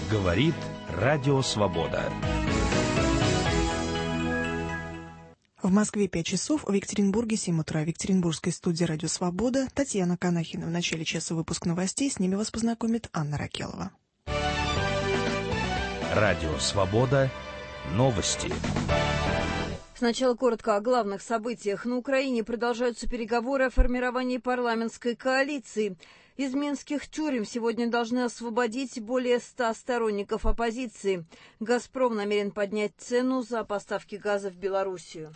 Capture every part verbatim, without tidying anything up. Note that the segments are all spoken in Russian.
Говорит Радио Свобода. В Москве пять часов, в Екатеринбурге семь утра. В Екатеринбургской студии «Радио Свобода» Татьяна Канахина. В начале часа выпуск новостей. С ними вас познакомит Анна Ракелова. Радио Свобода. Новости. Сначала коротко о главных событиях. На Украине продолжаются переговоры о формировании парламентской коалиции. Из минских тюрем сегодня должны освободить более ста сторонников оппозиции. «Газпром» намерен поднять цену за поставки газа в Белоруссию.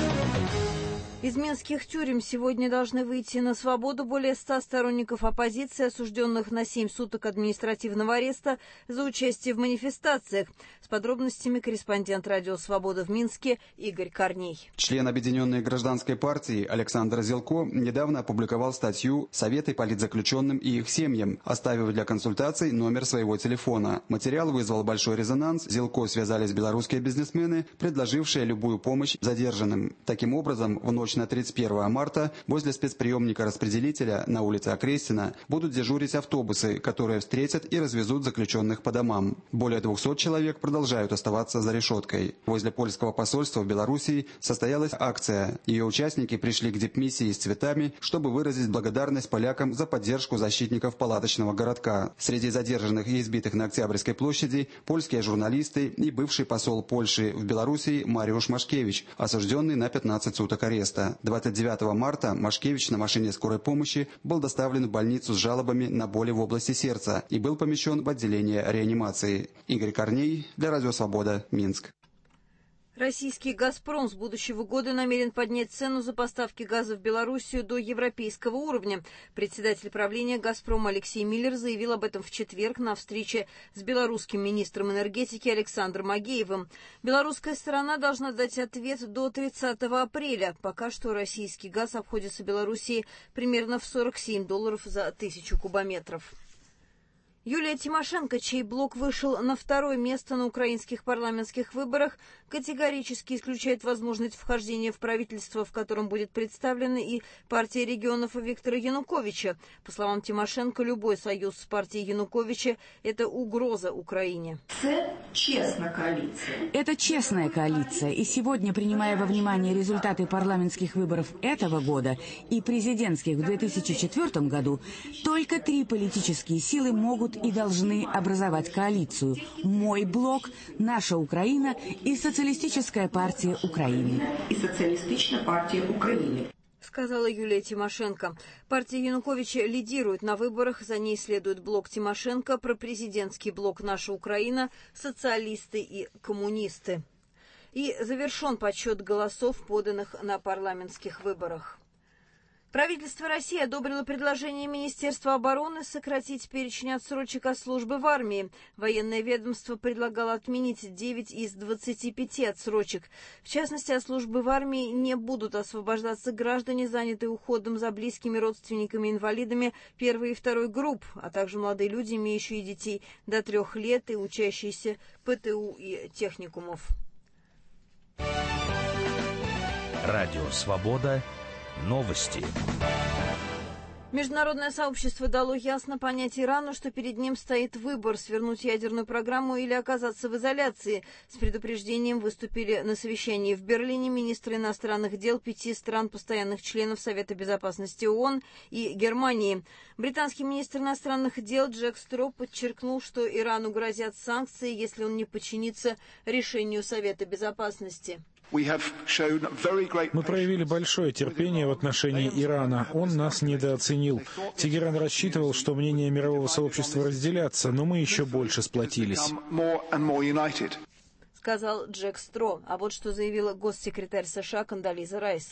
Из минских тюрем сегодня должны выйти на свободу более ста сторонников оппозиции, осужденных на семь суток административного ареста за участие в манифестациях. С подробностями корреспондент «Радио Свобода» в Минске Игорь Корней. Член Объединенной гражданской партии Александр Зелко недавно опубликовал статью «Советы политзаключенным и их семьям», оставив для консультаций номер своего телефона. Материал вызвал большой резонанс. Зелко связались белорусские бизнесмены, предложившие любую помощь задержанным. Таким образом, в ночь на тридцать первое марта возле спецприемника-распределителя на улице Окрестина будут дежурить автобусы, которые встретят и развезут заключенных по домам. Более двухсот человек продолжают оставаться за решеткой. Возле польского посольства в Белоруссии состоялась акция. Ее участники пришли к дипмиссии с цветами, чтобы выразить благодарность полякам за поддержку защитников палаточного городка. Среди задержанных и избитых на Октябрьской площади польские журналисты и бывший посол Польши в Белоруссии Мариуш Машкевич, осужденный на пятнадцать суток ареста. двадцать девятого марта Машкевич на машине скорой помощи был доставлен в больницу с жалобами на боли в области сердца и был помещен в отделение реанимации. Игорь Корней для Радио Свобода, Минск. Российский «Газпром» с будущего года намерен поднять цену за поставки газа в Белоруссию до европейского уровня. Председатель правления «Газпрома» Алексей Миллер заявил об этом в четверг на встрече с белорусским министром энергетики Александром Агеевым. Белорусская сторона должна дать ответ до тридцатого апреля. Пока что российский газ обходится Белоруссии примерно в сорок семь долларов за тысячу кубометров. Юлия Тимошенко, чей блок вышел на второе место на украинских парламентских выборах, категорически исключает возможность вхождения в правительство, в котором будет представлена и партия регионов Виктора Януковича. По словам Тимошенко, любой союз с партией Януковича – это угроза Украине. Это честная коалиция. Это честная коалиция. И сегодня, принимая во внимание результаты парламентских выборов этого года и президентских в две тысячи четвёртом году, только три политические силы могут и должны образовать коалицию. Мой блок, наша Украина и Социалистическая партия Украины. И Социалистическая партия Украины. Сказала Юлия Тимошенко. Партия Януковича лидирует на выборах, за ней следует блок Тимошенко, пропрезидентский блок «Наша Украина», социалисты и коммунисты. И завершен подсчет голосов, поданных на парламентских выборах. Правительство России одобрило предложение Министерства обороны сократить перечень отсрочек от службы в армии. Военное ведомство предлагало отменить девять из двадцати пяти отсрочек. В частности, от службы в армии не будут освобождаться граждане, занятые уходом за близкими родственниками-инвалидами первой и второй групп, а также молодые люди, имеющие детей до трех лет и учащиеся ПТУ и техникумов. Радио Свобода. Новости. Международное сообщество дало ясно понять Ирану, что перед ним стоит выбор – свернуть ядерную программу или оказаться в изоляции. С предупреждением выступили на совещании в Берлине министры иностранных дел пяти стран, постоянных членов Совета безопасности ООН и Германии. Британский министр иностранных дел Джек Стро подчеркнул, что Ирану грозят санкции, если он не подчинится решению Совета безопасности. Мы проявили большое терпение в отношении Ирана. Он нас недооценил. Тегеран рассчитывал, что мнения мирового сообщества разделятся, но мы еще больше сплотились. Сказал Джек Стро. А вот что заявила госсекретарь США Кондолиза Райс.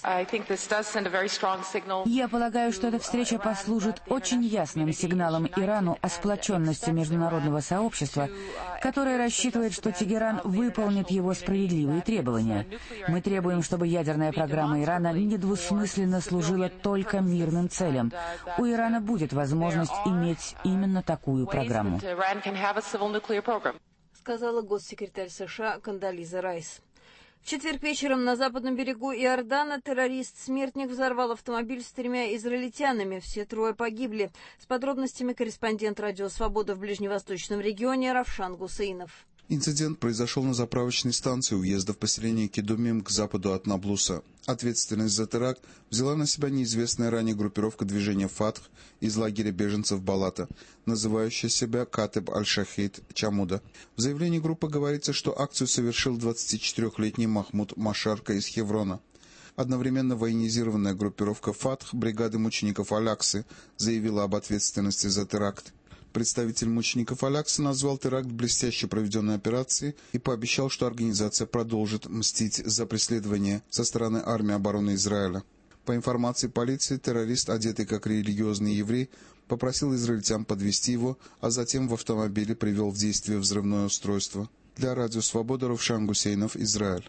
Я полагаю, что эта встреча послужит очень ясным сигналом Ирану о сплоченности международного сообщества, которое рассчитывает, что Тегеран выполнит его справедливые требования. Мы требуем, чтобы ядерная программа Ирана недвусмысленно служила только мирным целям. У Ирана будет возможность иметь именно такую программу. Сказала госсекретарь США Кондолиза Райс. В четверг вечером на западном берегу Иордана террорист-смертник взорвал автомобиль с тремя израильтянами. Все трое погибли. С подробностями корреспондент «Радио Свобода» в ближневосточном регионе Равшан Гусейнов. Инцидент произошел на заправочной станции у въезда в поселение Кедумим к западу от Наблуса. Ответственность за теракт взяла на себя неизвестная ранее группировка движения «Фатх» из лагеря беженцев Балата, называющая себя Катеб аль-Шахид Чамуда. В заявлении группы говорится, что акцию совершил двадцатичетырёхлетний Махмуд Машарка из Хеврона. Одновременно военизированная группировка «Фатх» бригады мучеников Аляксы заявила об ответственности за теракт. Представитель мучеников Аляксы назвал теракт блестяще проведенной операцией и пообещал, что организация продолжит мстить за преследование со стороны армии обороны Израиля. По информации полиции, террорист, одетый как религиозный еврей, попросил израильтян подвезти его, а затем в автомобиле привел в действие взрывное устройство. Для Радио Свобода Равшан Гусейнов, Израиль.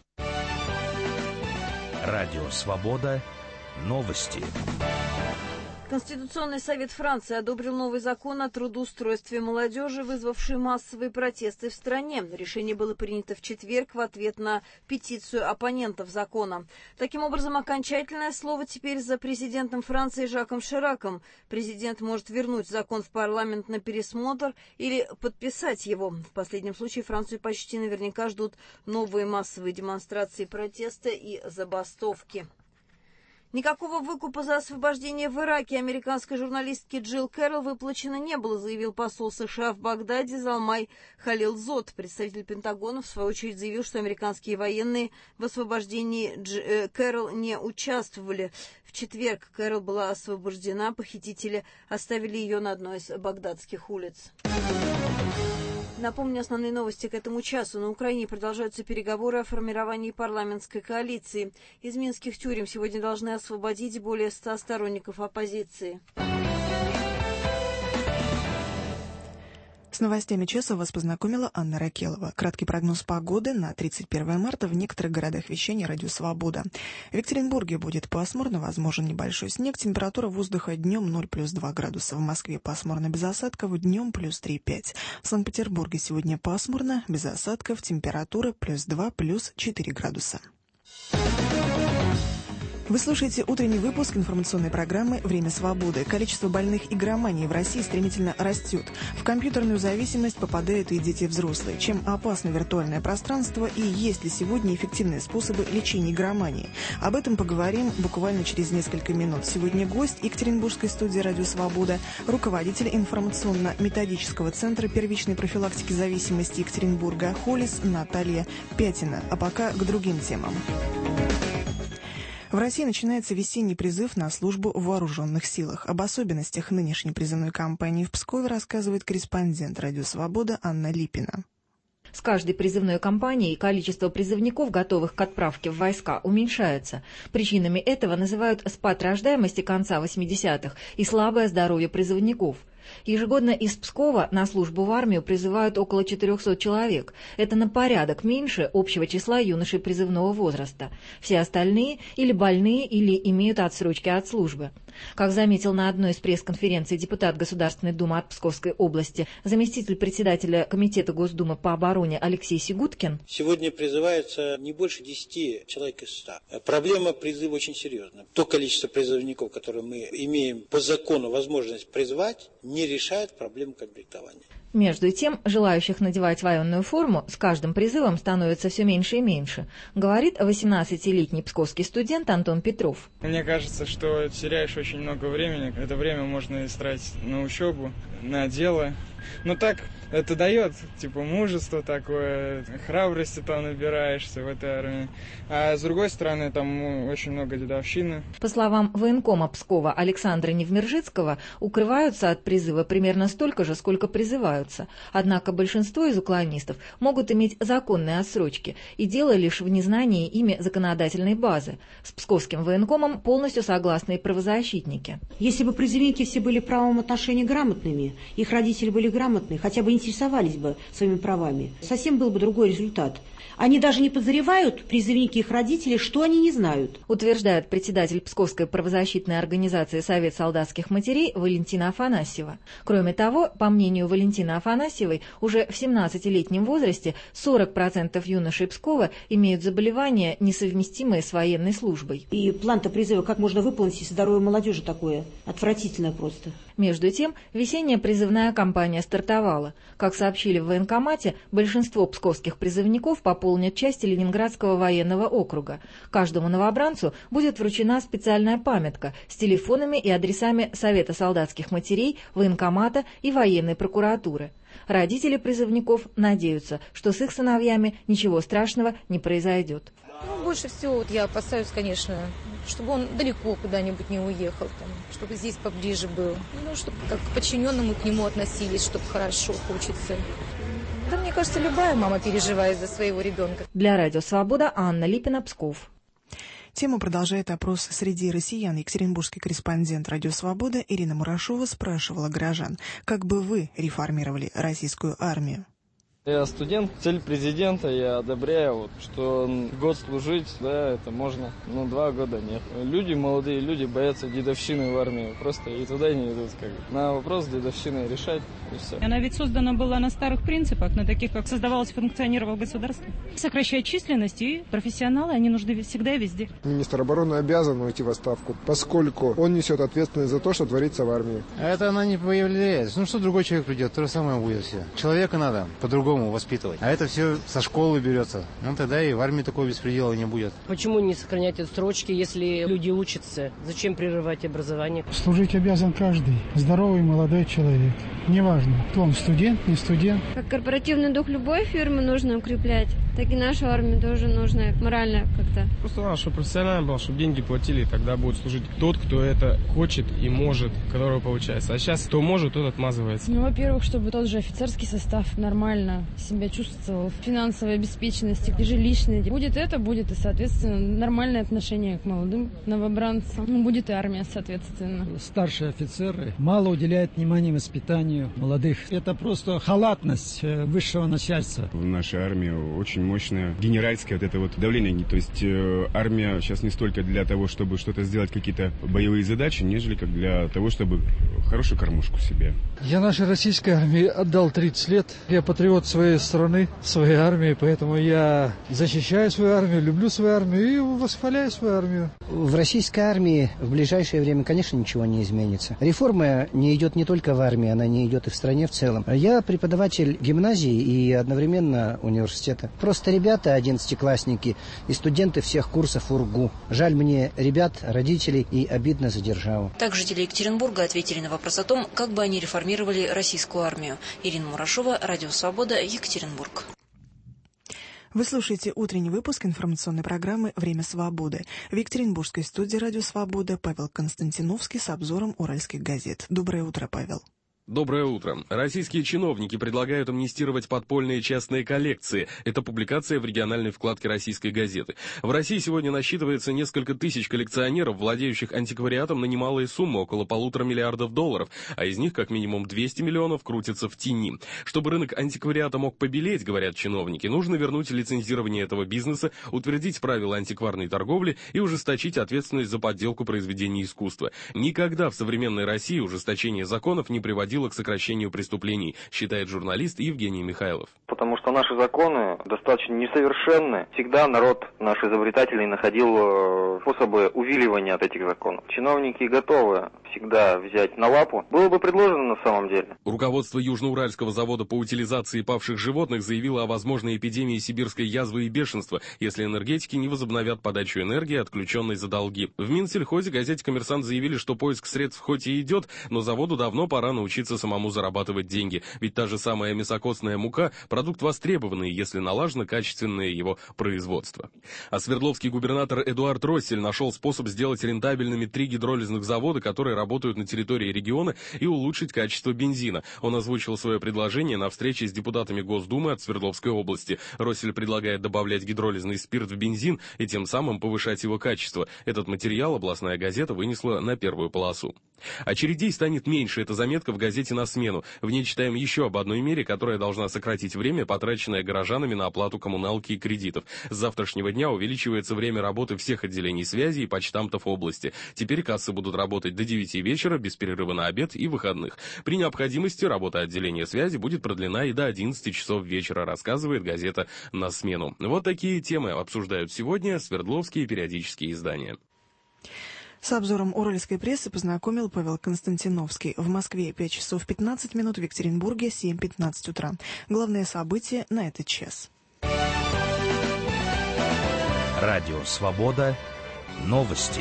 Радио Свобода. Новости. Конституционный совет Франции одобрил новый закон о трудоустройстве молодежи, вызвавший массовые протесты в стране. Решение было принято в четверг в ответ на петицию оппонентов закона. Таким образом, окончательное слово теперь за президентом Франции Жаком Шираком. Президент может вернуть закон в парламент на пересмотр или подписать его. В последнем случае Францию почти наверняка ждут новые массовые демонстрации протеста и забастовки. Никакого выкупа за освобождение в Ираке американской журналистке Джилл Кэрролл выплачено не было, заявил посол США в Багдаде Залмай Халилзод. Представитель Пентагона, в свою очередь, заявил, что американские военные в освобождении Дж... э, Кэрролл не участвовали. В четверг Кэрролл была освобождена, похитители оставили ее на одной из багдадских улиц. Напомню основные новости к этому часу. На Украине продолжаются переговоры о формировании парламентской коалиции. Из минских тюрем сегодня должны освободить более ста сторонников оппозиции. С новостями часа вас познакомила Анна Ракелова. Краткий прогноз погоды на тридцать первое марта в некоторых городах вещания «Радио Свобода». В Екатеринбурге будет пасмурно, возможен небольшой снег. Температура воздуха днем ноль плюс два градуса. В Москве пасмурно без осадков, днем плюс три-пять. В Санкт-Петербурге сегодня пасмурно, без осадков, температура плюс два, плюс четыре градуса. Вы слушаете утренний выпуск информационной программы «Время свободы». Количество больных игроманией в России стремительно растет. В компьютерную зависимость попадают и дети взрослые. Чем опасно виртуальное пространство и есть ли сегодня эффективные способы лечения игромании? Об этом поговорим буквально через несколько минут. Сегодня гость Екатеринбургской студии «Радио Свобода», руководитель информационно-методического центра первичной профилактики зависимости Екатеринбурга «Холис» Наталья Пятина. А пока к другим темам. В России начинается весенний призыв на службу в вооруженных силах. Об особенностях нынешней призывной кампании в Пскове рассказывает корреспондент «Радио Свобода» Анна Липина. С каждой призывной кампанией количество призывников, готовых к отправке в войска, уменьшается. Причинами этого называют спад рождаемости конца восьмидесятых и слабое здоровье призывников. Ежегодно из Пскова на службу в армию призывают около четырехсот человек. Это на порядок меньше общего числа юношей призывного возраста. Все остальные или больные, или имеют отсрочки от службы. Как заметил на одной из пресс-конференций депутат Государственной Думы от Псковской области, заместитель председателя Комитета Госдумы по обороне Алексей Сигуткин. Сегодня призывается не больше десяти человек из ста. Проблема призыва очень серьезная. То количество призывников, которое мы имеем по закону возможность призвать, не решает проблему комплектования. Между тем, желающих надевать военную форму с каждым призывом становится все меньше и меньше, говорит восемнадцатилетний псковский студент Антон Петров. Мне кажется, что теряешь очень много времени. Это время можно истратить на учебу, на дело. Но так это дает, типа, мужество такое, храбрости там набираешься в этой армии. А с другой стороны, там очень много дедовщины. По словам военкома Пскова Александра Невмержицкого, укрываются от призыва примерно столько же, сколько призываются. Однако большинство из уклонистов могут иметь законные отсрочки, и дело лишь в незнании ими законодательной базы. С псковским военкомом полностью согласны и правозащитники. правозащитники. Если бы призывники все были в правом отношении грамотными, их родители были грамотны, хотя бы интересовались бы своими правами, совсем был бы другой результат. Они даже не подозревают, призывники их родителей, что они не знают. Утверждает председатель Псковской правозащитной организации «Совет солдатских матерей» Валентина Афанасьева. Кроме того, по мнению Валентины Афанасьевой, уже в семнадцатилетнем возрасте сорок процентов юношей Пскова имеют заболевания, несовместимые с военной службой. И план-то призыва как можно выполнить, если здоровье молодежи такое? Отвратительно просто. Между тем, весенняя призывная кампания стартовала. Как сообщили в военкомате, большинство псковских призывников пополнят части Ленинградского военного округа. Каждому новобранцу будет вручена специальная памятка с телефонами и адресами Совета солдатских матерей, военкомата и военной прокуратуры. Родители призывников надеются, что с их сыновьями ничего страшного не произойдет. Ну, больше всего вот я опасаюсь, конечно, чтобы он далеко куда-нибудь не уехал, там, чтобы здесь поближе был. Ну, чтобы как к подчиненному к нему относились, чтобы хорошо, хочется. Да, мне кажется, любая мама переживает за своего ребенка. Для Радио Свобода Анна Липина, Псков. Тему продолжает опрос среди россиян. Екатеринбургский корреспондент «Радио Свобода» Ирина Мурашова спрашивала горожан, как бы вы реформировали российскую армию? Я студент, цель президента я одобряю, вот, что год служить, да, это можно, но два года нет. Люди, молодые люди боятся дедовщины в армии, просто и туда не идут. Как бы. На вопрос дедовщины решать, и все. Она ведь создана была на старых принципах, на таких, как создавалось и функционировало государство. Сокращать численность, и профессионалы, они нужны всегда и везде. Министр обороны обязан уйти в отставку, поскольку он несет ответственность за то, что творится в армии. А это она не появляется. Ну что другой человек придет, то же самое будет все. Человека надо по-другому воспитывать. А это все со школы берется. Ну тогда и в армии такого беспредела не будет. Почему не сохранять отсрочки, если люди учатся? Зачем прерывать образование? Служить обязан каждый здоровый молодой человек. Неважно, кто он, студент, не студент. Как корпоративный дух любой фирмы нужно укреплять, так и нашу армию тоже нужно морально как-то. Просто надо, чтобы профессионально было, чтобы деньги платили, и тогда будет служить тот, кто это хочет и может, которого получается. А сейчас кто может, тот отмазывается. Ну, во-первых, чтобы тот же офицерский состав нормально себя чувствовал, финансовой обеспеченности и жилищной. Будет это, будет и, соответственно, нормальное отношение к молодым новобранцам. Ну, будет и армия, соответственно. Старшие офицеры мало уделяют внимания воспитанию молодых. Это просто халатность высшего начальства. В нашей армии очень мощное генеральское вот это вот давление. То есть э, армия сейчас не столько для того, чтобы что-то сделать, какие-то боевые задачи, нежели как для того, чтобы хорошую кормушку себе. Я нашей российской армии отдал тридцать лет. Я патриот своей страны, своей армии, поэтому я защищаю свою армию, люблю свою армию и восхваляю свою армию. В российской армии в ближайшее время, конечно, ничего не изменится. Реформа не идет не только в армии, она не идет и в стране в целом. Я преподаватель гимназии и одновременно университета. Просто ребята, одиннадцатиклассники и студенты всех курсов УрГУ. Жаль мне ребят, родителей и обидно за державу. Так жители Екатеринбурга ответили на вопрос о том, как бы они реформировали российскую армию. Ирина Мурашова, Радио Свобода, Екатеринбург. Вы слушаете утренний выпуск информационной программы «Время свободы». В Екатеринбургской студии «Радио Свобода» Павел Константиновский с обзором уральских газет. Доброе утро, Павел. Доброе утро. Российские чиновники предлагают амнистировать подпольные частные коллекции. Это публикация в региональной вкладке российской газеты. В России сегодня насчитывается несколько тысяч коллекционеров, владеющих антиквариатом на немалые суммы, около полутора миллиардов долларов, а из них как минимум двести миллионов крутятся в тени. Чтобы рынок антиквариата мог побелеть, говорят чиновники, нужно вернуть лицензирование этого бизнеса, утвердить правила антикварной торговли и ужесточить ответственность за подделку произведений искусства. Никогда в современной России ужесточение законов не приводило к сокращению преступлений, считает журналист Евгений Михайлов. Потому что наши законы достаточно несовершенны. Всегда народ наш изобретательный находил способы увиливания от этих законов. Чиновники готовы всегда взять на лапу. Было бы предложено на самом деле. Руководство Южноуральского завода по утилизации павших животных заявило о возможной эпидемии сибирской язвы и бешенства, если энергетики не возобновят подачу энергии, отключенной за долги. В Минсельхозе газете «Коммерсант» заявили, что поиск средств хоть и идет, но заводу давно пора научиться самому зарабатывать деньги. Ведь та же самая мясокосная мука – продукт востребованный, если налажено качественное его производство. А Свердловский губернатор Эдуард Россель нашел способ сделать рентабельными три гидролизных завода, которые работают на территории региона, и улучшить качество бензина. Он озвучил свое предложение на встрече с депутатами Госдумы от Свердловской области. Россель предлагает добавлять гидролизный спирт в бензин и тем самым повышать его качество. Этот материал областная газета вынесла на первую полосу. Очередей станет меньше. Это заметка в газете «На смену». В ней читаем еще об одной мере, которая должна сократить время, потраченное горожанами на оплату коммуналки и кредитов. С завтрашнего дня увеличивается время работы всех отделений связи и почтамтов области. Теперь кассы будут работать до девяти вечера, без перерыва на обед и выходных. При необходимости работа отделения связи будет продлена и до одиннадцати часов вечера, рассказывает газета «На смену». Вот такие темы обсуждают сегодня свердловские периодические издания. С обзором уральской прессы познакомил Павел Константиновский. В Москве пять часов пятнадцать минут, в Екатеринбурге семь пятнадцать утра. Главные события на этот час. Радио «Свобода». Новости.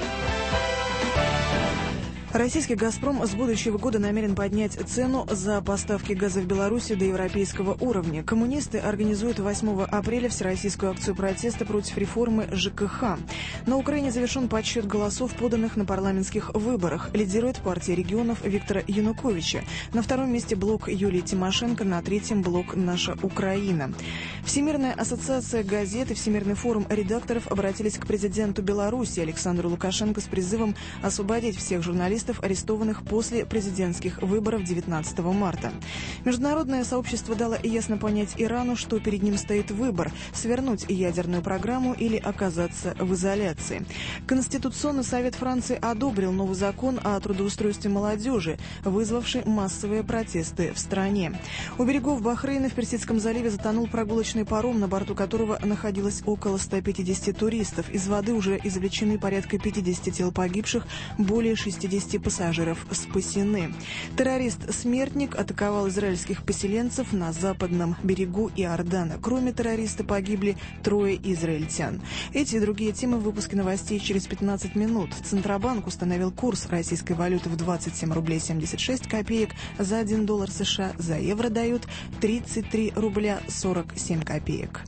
Российский «Газпром» с будущего года намерен поднять цену за поставки газа в Беларуси до европейского уровня. Коммунисты организуют восьмого апреля всероссийскую акцию протеста против реформы ЖКХ. На Украине завершен подсчет голосов, поданных на парламентских выборах. Лидирует партия регионов Виктора Януковича. На втором месте блок Юлии Тимошенко, на третьем блок «Наша Украина». Всемирная ассоциация газет и Всемирный форум редакторов обратились к президенту Беларуси Александру Лукашенко с призывом освободить всех журналистов, арестованных после президентских выборов девятнадцатого марта. Международное сообщество дало ясно понять Ирану, что перед ним стоит выбор – свернуть ядерную программу или оказаться в изоляции. Конституционный совет Франции одобрил новый закон о трудоустройстве молодежи, вызвавший массовые протесты в стране. У берегов Бахрейна в Персидском заливе затонул прогулочный паром, на борту которого находилось около ста пятидесяти туристов. Из воды уже извлечены порядка пятидесяти тел погибших, более шестидесяти пассажиров спасены. Террорист-смертник атаковал израильских поселенцев на западном берегу Иордана. Кроме террориста погибли трое израильтян. Эти и другие темы в выпуске новостей через пятнадцать минут. Центробанк установил курс российской валюты в двадцать семь рублей семьдесят шесть копеек. За один доллар США, за евро дают тридцать три рубля сорок семь копеек.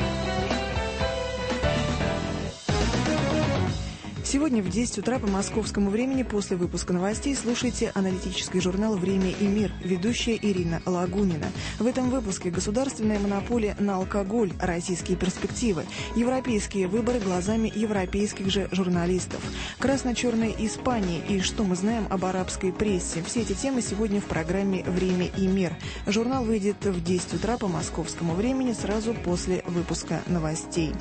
Сегодня в десять утра по московскому времени после выпуска новостей слушайте аналитический журнал «Время и мир». Ведущая Ирина Лагунина. В этом выпуске государственная монополия на алкоголь, российские перспективы, европейские выборы глазами европейских же журналистов, красно-черная Испания и что мы знаем об арабской прессе. Все эти темы сегодня в программе «Время и мир». Журнал выйдет в десять утра по московскому времени сразу после выпуска новостей.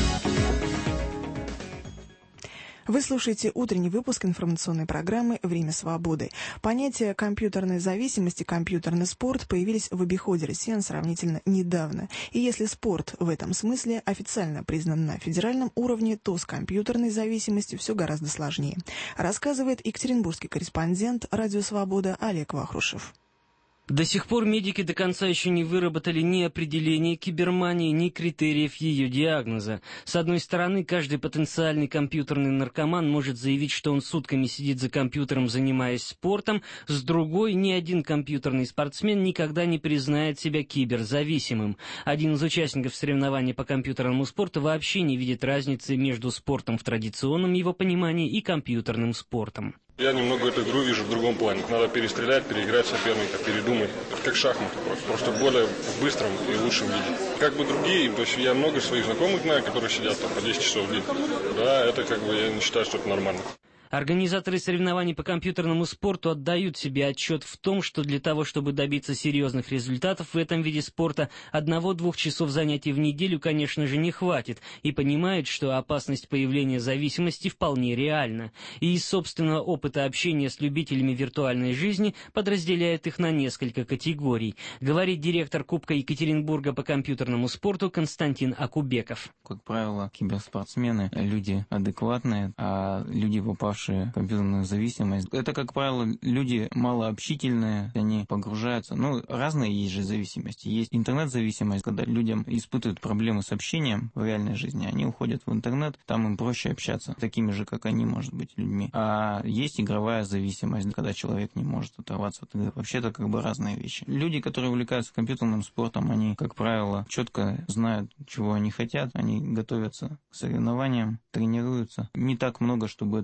Вы слушаете утренний выпуск информационной программы «Время свободы». Понятия компьютерной зависимости, компьютерный спорт появились в обиходе россиян сравнительно недавно. И если спорт в этом смысле официально признан на федеральном уровне, то с компьютерной зависимостью все гораздо сложнее. Рассказывает екатеринбургский корреспондент «Радио Свобода» Олег Вахрушев. До сих пор медики до конца еще не выработали ни определения кибермании, ни критериев ее диагноза. С одной стороны, каждый потенциальный компьютерный наркоман может заявить, что он сутками сидит за компьютером, занимаясь спортом. С другой, ни один компьютерный спортсмен никогда не признает себя киберзависимым. Один из участников соревнований по компьютерному спорту вообще не видит разницы между спортом в традиционном его понимании и компьютерным спортом. Я немного эту игру вижу в другом плане. Надо перестрелять, переиграть соперника, передумать. Это как шахматы просто. Просто в более быстром и лучшем виде. Как бы другие, то есть я много своих знакомых знаю, которые сидят там по десять часов в день. Да, это как бы я не считаю, что это нормально. Организаторы соревнований по компьютерному спорту отдают себе отчет в том, что для того, чтобы добиться серьезных результатов в этом виде спорта, одного-двух часов занятий в неделю, конечно же, не хватит, и понимают, что опасность появления зависимости вполне реальна. И из собственного опыта общения с любителями виртуальной жизни подразделяют их на несколько категорий, говорит директор Кубка Екатеринбурга по компьютерному спорту Константин Акубеков. Как правило, киберспортсмены – люди адекватные, а люди, попавшие в компьютерную зависимость, это, как правило, люди малообщительные, они погружаются, ну, разные есть же зависимости. Есть интернет-зависимость, когда людям испытывают проблемы с общением в реальной жизни, они уходят в интернет, там им проще общаться, такими же, как они, может быть, людьми. А есть игровая зависимость, когда человек не может оторваться от игры. Вообще это как бы разные вещи. Люди, которые увлекаются компьютерным спортом, они, как правило, четко знают, чего они хотят, они готовятся к соревнованиям, тренируются. Не так много, чтобы это повредило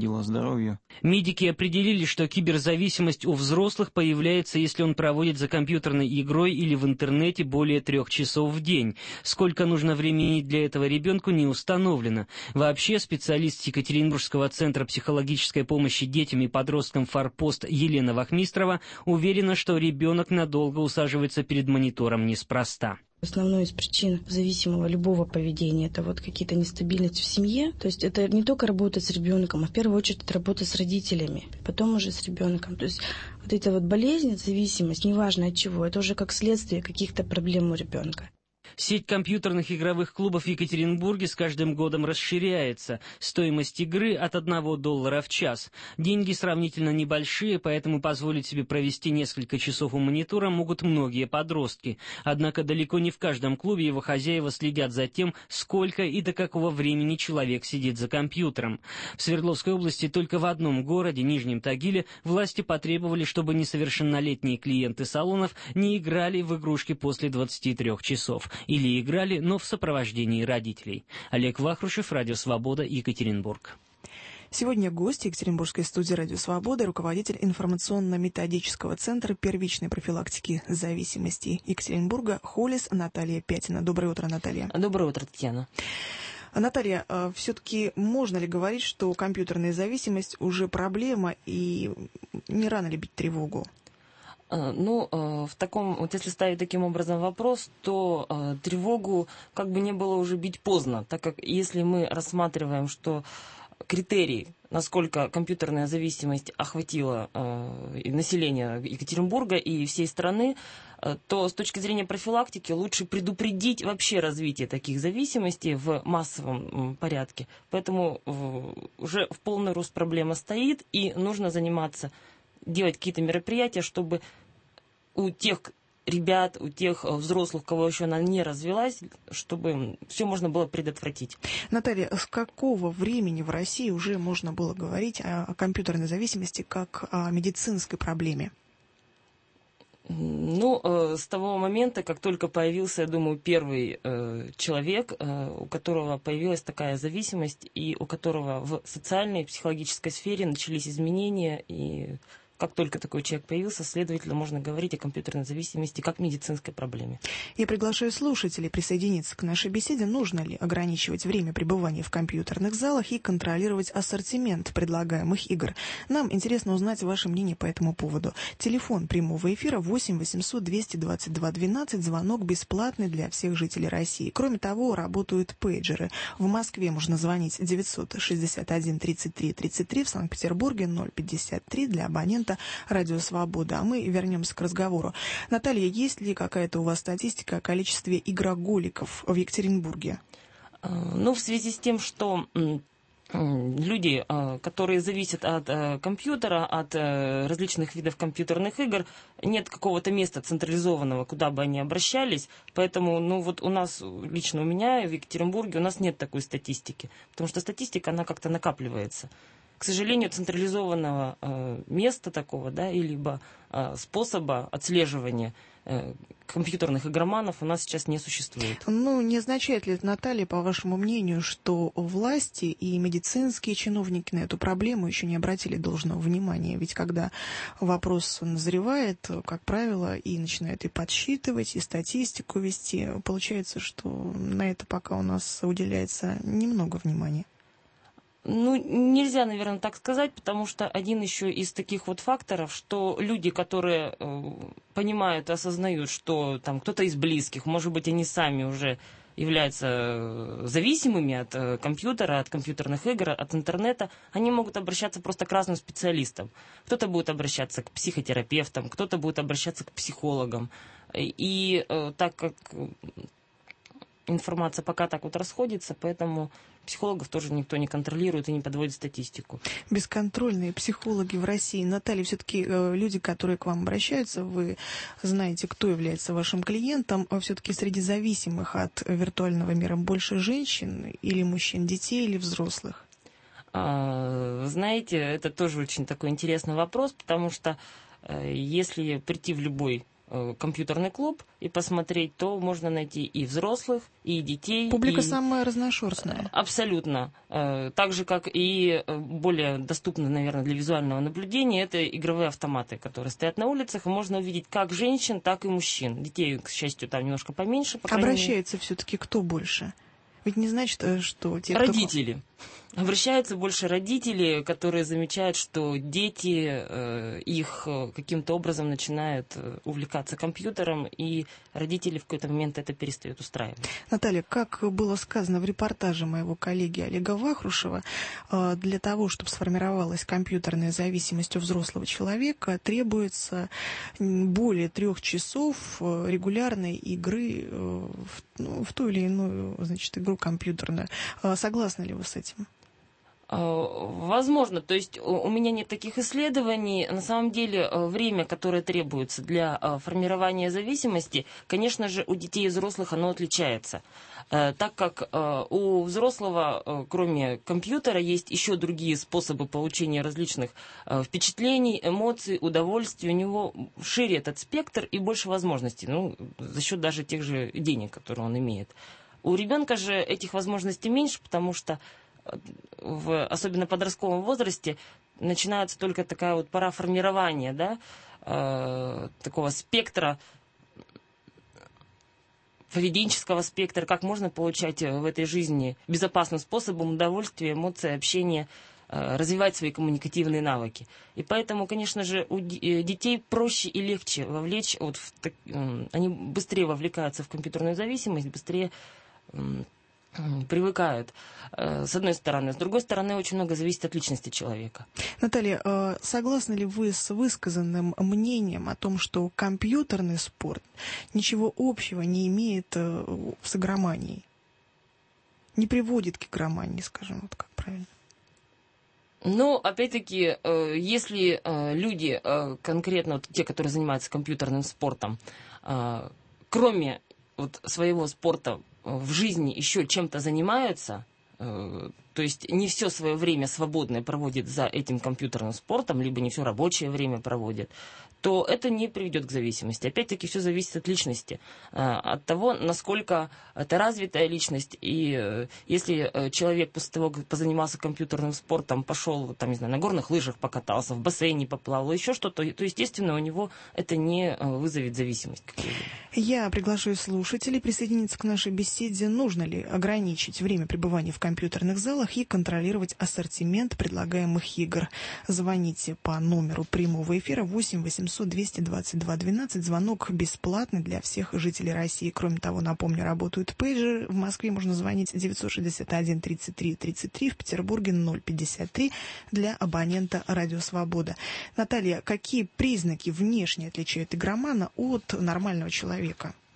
навредила здоровью. Медики определили, что киберзависимость у взрослых появляется, если он проводит за компьютерной игрой или в интернете более трех часов в день. Сколько нужно времени для этого ребенку, не установлено. Вообще, специалист Екатеринбургского центра психологической помощи детям и подросткам «Форпост» Елена Вахмистрова уверена, что ребенок надолго усаживается перед монитором неспроста. Основной из причин зависимого любого поведения – это вот какие-то нестабильности в семье. То есть это не только работа с ребенком, а в первую очередь это работа с родителями, потом уже с ребенком. То есть вот эта вот болезнь, зависимость, неважно от чего, это уже как следствие каких-то проблем у ребенка. Сеть компьютерных игровых клубов в Екатеринбурге с каждым годом расширяется. Стоимость игры от одного доллара в час. Деньги сравнительно небольшие, поэтому позволить себе провести несколько часов у монитора могут многие подростки. Однако далеко не в каждом клубе его хозяева следят за тем, сколько и до какого времени человек сидит за компьютером. В Свердловской области только в одном городе, Нижнем Тагиле, власти потребовали, чтобы несовершеннолетние клиенты салонов не играли в игрушки после двадцати трёх часов. Или играли, но в сопровождении родителей. Олег Вахрушев, Радио Свобода, Екатеринбург. Сегодня гость Екатеринбургской студии «Радио Свобода», руководитель информационно-методического центра первичной профилактики зависимости Екатеринбурга Холис Наталья Пятина. Доброе утро, Наталья. Доброе утро, Татьяна. Наталья, все-таки можно ли говорить, что компьютерная зависимость уже проблема и не рано ли бить тревогу? Ну, в таком, вот если ставить таким образом вопрос, то э, тревогу как бы не было уже бить поздно, так как если мы рассматриваем, что критерий, насколько компьютерная зависимость охватила э, население Екатеринбурга и всей страны, э, то с точки зрения профилактики лучше предупредить вообще развитие таких зависимостей в массовом э, порядке. Поэтому э, уже в полный рост проблема стоит, и нужно заниматься, делать какие-то мероприятия, чтобы у тех ребят, у тех взрослых, у кого еще она не развилась, чтобы все можно было предотвратить. Наталья, с какого времени в России уже можно было говорить о компьютерной зависимости как о медицинской проблеме? Ну, э, с того момента, как только появился, я думаю, первый э, человек, э, у которого появилась такая зависимость, и у которого в социальной и психологической сфере начались изменения, и как только такой человек появился, следовательно, можно говорить о компьютерной зависимости как медицинской проблеме. Я приглашаю слушателей присоединиться к нашей беседе. Нужно ли ограничивать время пребывания в компьютерных залах и контролировать ассортимент предлагаемых игр? Нам интересно узнать ваше мнение по этому поводу. Телефон прямого эфира восемь восемьсот двести двадцать два двенадцать. Звонок бесплатный для всех жителей России. Кроме того, работают пейджеры. В Москве можно звонить девятьсот шестьдесят один тридцать три тридцать три, в Санкт-Петербурге ноль пятьдесят три для абонента Радио Свобода. А мы вернемся к разговору. Наталья, есть ли какая-то у вас статистика о количестве игроголиков в Екатеринбурге? Ну, в связи с тем, что люди, которые зависят от компьютера, от различных видов компьютерных игр, нет какого-то места централизованного, куда бы они обращались. Поэтому, ну вот у нас, лично у меня в Екатеринбурге, у нас нет такой статистики. Потому что статистика, она как-то накапливается. К сожалению, централизованного э, места такого, да, и либо э, способа отслеживания э, компьютерных игроманов у нас сейчас не существует. Ну, не означает ли это, Наталья, по вашему мнению, что власти и медицинские чиновники на эту проблему еще не обратили должного внимания? Ведь когда вопрос назревает, как правило, и начинают и подсчитывать, и статистику вести, получается, что на это пока у нас уделяется немного внимания. Ну, нельзя, наверное, так сказать, потому что один еще из таких вот факторов, что люди, которые э, понимают, осознают, что там кто-то из близких, может быть, они сами уже являются зависимыми от э, компьютера, от компьютерных игр, от интернета, они могут обращаться просто к разным специалистам. Кто-то будет обращаться к психотерапевтам, кто-то будет обращаться к психологам. И э, так как информация пока так вот расходится, поэтому психологов тоже никто не контролирует и не подводит статистику. Бесконтрольные психологи в России. Наталья, все-таки э, люди, которые к вам обращаются, вы знаете, кто является вашим клиентом, а все-таки среди зависимых от виртуального мира больше женщин или мужчин, детей или взрослых? А, знаете, это тоже очень такой интересный вопрос, потому что э, если прийти в любой компьютерный клуб и посмотреть, то можно найти и взрослых, и детей. Публика и... самая разношерстная. Абсолютно. Так же, как и более доступно, наверное, для визуального наблюдения, это игровые автоматы, которые стоят на улицах, и можно увидеть как женщин, так и мужчин. Детей, к счастью, там немножко поменьше. По Обращается все-таки кто больше? Ведь не значит, что те, Родители. Кто... Обращаются больше родители, которые замечают, что дети э, их э, каким-то образом начинают э, увлекаться компьютером, и родители в какой-то момент это перестают устраивать. Наталья, как было сказано в репортаже моего коллеги Олега Вахрушева, э, для того, чтобы сформировалась компьютерная зависимость у взрослого человека, требуется более трех часов регулярной игры э, в, ну, в ту или иную, значит, игру компьютерную. Э, согласны ли вы с этим? Возможно, то есть у меня нет таких исследований. На самом деле время, которое требуется для формирования зависимости, конечно же, у детей и взрослых оно отличается. Так как у взрослого, кроме компьютера, есть еще другие способы получения различных впечатлений, эмоций, удовольствий. У него шире этот спектр и больше возможностей, ну, за счет даже тех же денег, которые он имеет. У ребенка же этих возможностей меньше, потому что в особенно подростковом возрасте начинается только такая вот пора формирования, да, э, такого спектра, поведенческого спектра, как можно получать в этой жизни безопасным способом удовольствие, эмоции, общение, э, развивать свои коммуникативные навыки. И поэтому, конечно же, у детей проще и легче вовлечь, вот в, э, они быстрее вовлекаются в компьютерную зависимость, быстрее э, привыкают, с одной стороны. С другой стороны, очень много зависит от личности человека. Наталья, согласны ли вы с высказанным мнением о том, что компьютерный спорт ничего общего не имеет с игроманией? Не приводит к игромании, скажем, вот как правильно? Ну, опять-таки, если люди, конкретно вот те, которые занимаются компьютерным спортом, кроме вот своего спорта, в жизни еще чем-то занимаются, э, то есть не все свое время свободное проводит за этим компьютерным спортом, либо не все рабочее время проводит, то это не приведет к зависимости. Опять-таки все зависит от личности, э, от того, насколько это развитая личность. И э, если э, человек после того, как позанимался компьютерным спортом, пошел там, не знаю, на горных лыжах покатался, в бассейне поплавал, еще что-то, то, естественно, у него это не э, вызовет зависимость какую-либо. Я приглашаю слушателей присоединиться к нашей беседе. Нужно ли ограничить время пребывания в компьютерных залах и контролировать ассортимент предлагаемых игр? Звоните по номеру прямого эфира восемь восемьсот двести двадцать два двенадцать. Звонок бесплатный для всех жителей России. Кроме того, напомню, работают пейджеры. В Москве можно звонить девятьсот шестьдесят один тридцать три тридцать три, в Петербурге ноль пятьдесят три для абонента «Радио Свобода». Наталья, какие признаки внешне отличают игромана от нормального человека?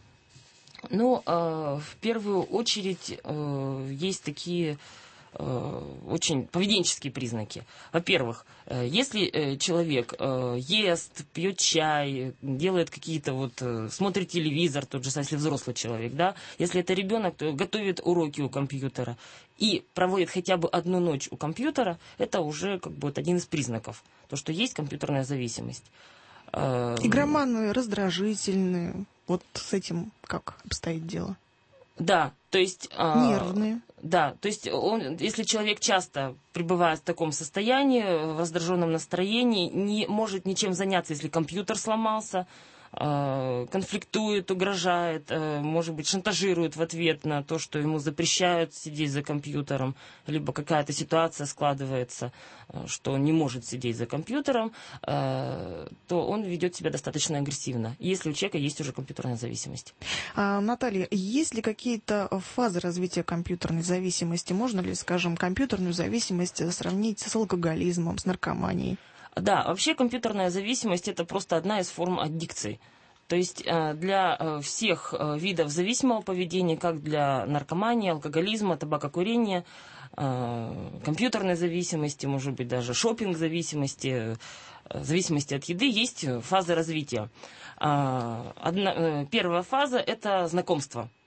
Ну, э, в первую очередь э, есть такие э, очень поведенческие признаки. Во-первых, э, если э, человек э, ест, пьет чай, делает какие-то вот, э, смотрит телевизор, тот же, если взрослый человек, да, если это ребенок, то готовит уроки у компьютера и проводит хотя бы одну ночь у компьютера, это уже как бы вот один из признаков, то, что есть компьютерная зависимость. Игроманы раздражительные. Вот с этим как обстоит дело? Да, то есть... Нервные. Да, то есть он, если человек часто пребывает в таком состоянии, в раздраженном настроении, не может ничем заняться, если компьютер сломался, конфликтует, угрожает, может быть, шантажирует в ответ на то, что ему запрещают сидеть за компьютером, либо какая-то ситуация складывается, что он не может сидеть за компьютером, то он ведет себя достаточно агрессивно, если у человека есть уже компьютерная зависимость. А, Наталья, есть ли какие-то фазы развития компьютерной зависимости? Можно ли, скажем, компьютерную зависимость сравнить с алкоголизмом, с наркоманией? Да, вообще компьютерная зависимость – это просто одна из форм аддикции. То есть для всех видов зависимого поведения, как для наркомании, алкоголизма, табакокурения, компьютерной зависимости, может быть, даже шопинг-зависимости, зависимости от еды, есть фазы развития. Одна, первая фаза – это знакомство.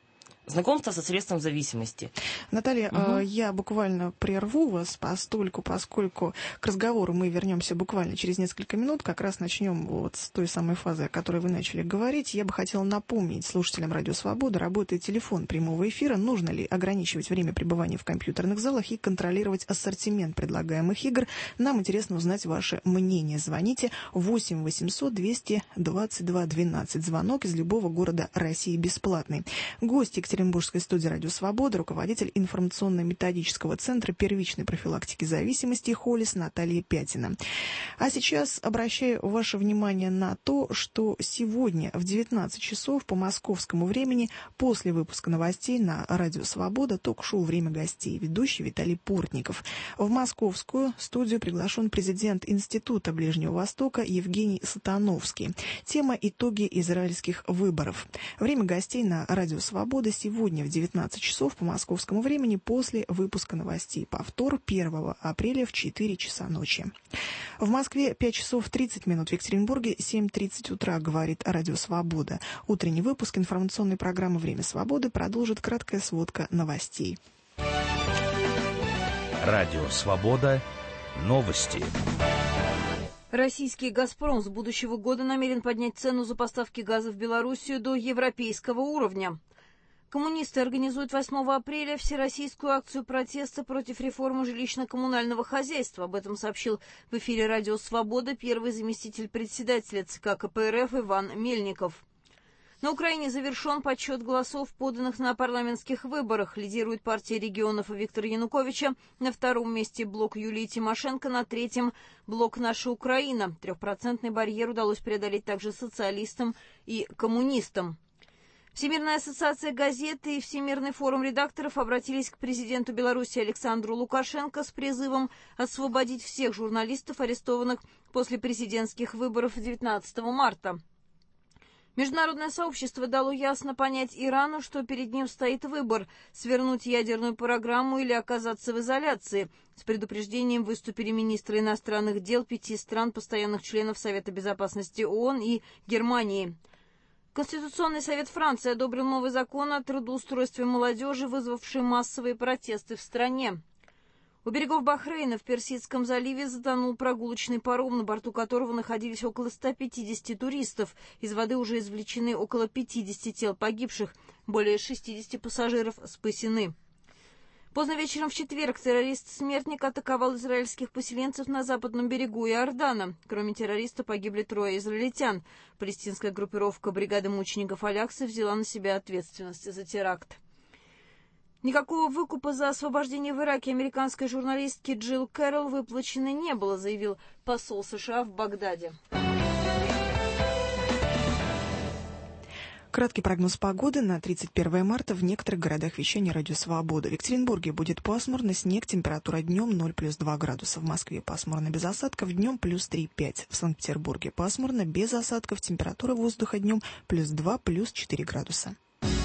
знакомство со средством зависимости. Наталья, угу. я буквально прерву вас, постольку, поскольку к разговору мы вернемся буквально через несколько минут. Как раз начнем вот с той самой фазы, о которой вы начали говорить. Я бы хотела напомнить слушателям Радио Свобода, работает телефон прямого эфира. Нужно ли ограничивать время пребывания в компьютерных залах и контролировать ассортимент предлагаемых игр? Нам интересно узнать ваше мнение. Звоните восемь восемьсот двести двадцать два двенадцать. Звонок из любого города России бесплатный. Гость Екатеринбургской студии «Радио Свобода», руководитель информационно-методического центра первичной профилактики зависимости «Холис» Наталья Пятина. А сейчас обращаю ваше внимание на то, что сегодня в девятнадцать часов по московскому времени после выпуска новостей на «Радио Свобода» ток-шоу «Время гостей», ведущий Виталий Портников. В московскую студию приглашен президент Института Ближнего Востока Евгений Сатановский. Тема «Итоги израильских выборов». Время гостей на «Радио Свобода» сегодня в девятнадцать часов по московскому времени после выпуска новостей. Повтор первого апреля в четыре часа ночи. В Москве пять часов тридцать минут, в Екатеринбурге семь тридцать утра, говорит Радио Свобода. Утренний выпуск информационной программы «Время свободы» продолжит краткая сводка новостей. Радио Свобода. Новости. Российский «Газпром» с будущего года намерен поднять цену за поставки газа в Белоруссию до европейского уровня. Коммунисты организуют восьмого апреля всероссийскую акцию протеста против реформы жилищно-коммунального хозяйства. Об этом сообщил в эфире «Радио Свобода» первый заместитель председателя ЦК КПРФ Иван Мельников. На Украине завершен подсчет голосов, поданных на парламентских выборах. Лидирует партия регионов Виктора Януковича. На втором месте блок Юлии Тимошенко, на третьем блок «Наша Украина». Трехпроцентный барьер удалось преодолеть также социалистам и коммунистам. Всемирная ассоциация газет и Всемирный форум редакторов обратились к президенту Беларуси Александру Лукашенко с призывом освободить всех журналистов, арестованных после президентских выборов девятнадцатого марта. Международное сообщество дало ясно понять Ирану, что перед ним стоит выбор – свернуть ядерную программу или оказаться в изоляции. С предупреждением выступили министры иностранных дел пяти стран, постоянных членов Совета безопасности ООН и Германии. Конституционный совет Франции одобрил новый закон о трудоустройстве молодежи, вызвавший массовые протесты в стране. У берегов Бахрейна в Персидском заливе затонул прогулочный паром, на борту которого находились около ста пятидесяти туристов. Из воды уже извлечены около пятидесяти тел погибших, более шестидесяти пассажиров спасены. Поздно вечером в четверг террорист-смертник атаковал израильских поселенцев на западном берегу Иордана. Кроме террориста погибли трое израильтян. Палестинская группировка бригады мучеников Аляксы взяла на себя ответственность за теракт. Никакого выкупа за освобождение в Ираке американской журналистки Джилл Кэрролл выплачено не было, заявил посол США в Багдаде. Краткий прогноз погоды на тридцать первое марта в некоторых городах вещания «Радио Свобода». В Екатеринбурге будет пасмурно, снег, температура днем ноль плюс два градуса. В Москве пасмурно без осадков, днем плюс три пять. В Санкт-Петербурге пасмурно без осадков, температура воздуха днем плюс два плюс четыре градуса.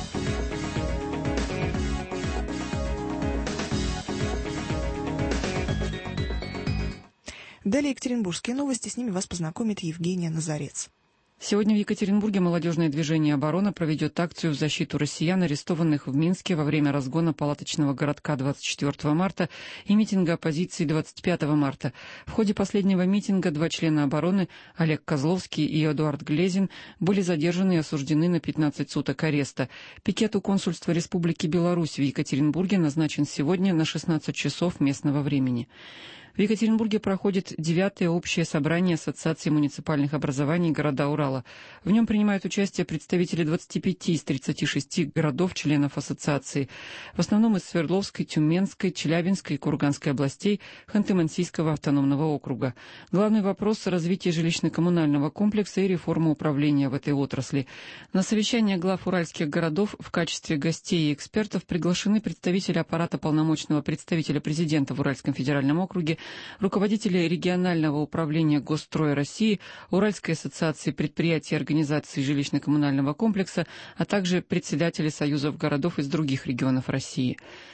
Далее екатеринбургские новости, с ними вас познакомит Евгения Назарец. Сегодня в Екатеринбурге молодежное движение «Оборона» проведет акцию в защиту россиян, арестованных в Минске во время разгона палаточного городка двадцать четвёртого марта и митинга оппозиции двадцать пятого марта. В ходе последнего митинга два члена «Обороны» Олег Козловский и Эдуард Глезин были задержаны и осуждены на пятнадцать суток ареста. Пикет у консульства Республики Беларусь в Екатеринбурге назначен сегодня на шестнадцать часов местного времени. В Екатеринбурге проходит девятое общее собрание Ассоциации муниципальных образований города Урала. В нем принимают участие представители двадцати пяти из тридцати шести городов-членов ассоциации, в основном из Свердловской, Тюменской, Челябинской и Курганской областей, Ханты-Мансийского автономного округа. Главный вопрос – развитие жилищно-коммунального комплекса и реформа управления в этой отрасли. На совещание глав уральских городов в качестве гостей и экспертов приглашены представители аппарата полномочного представителя президента в Уральском федеральном округе, руководители регионального управления Госстроя России, Уральской ассоциации предприятий и организаций жилищно-коммунального комплекса, а также председатели союзов городов из других регионов России.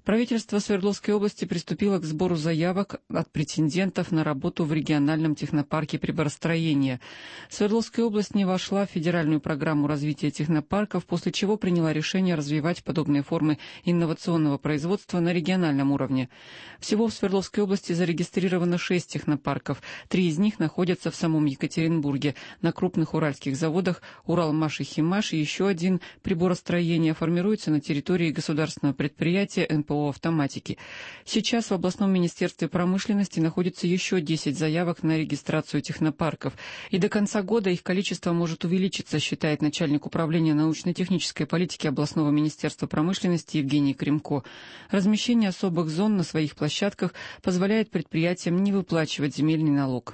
Правительство Свердловской области приступило к сбору заявок от претендентов на работу в региональном технопарке приборостроения. Свердловская область не вошла в федеральную программу развития технопарков, после чего приняла решение развивать подобные формы инновационного производства на региональном уровне. Всего в Свердловской области зарегистрировано шесть технопарков. Три из них находятся в самом Екатеринбурге. На крупных уральских заводах «Уралмаш» и «Химмаш» и еще один приборостроение формируется на территории государственного предприятия эн пэ о «Автоматики». Сейчас в областном министерстве промышленности находится еще десять заявок на регистрацию технопарков. И до конца года их количество может увеличиться, считает начальник управления научно-технической политики областного министерства промышленности Евгений Кремко. Размещение особых зон на своих площадках позволяет предприятиям не выплачивать земельный налог.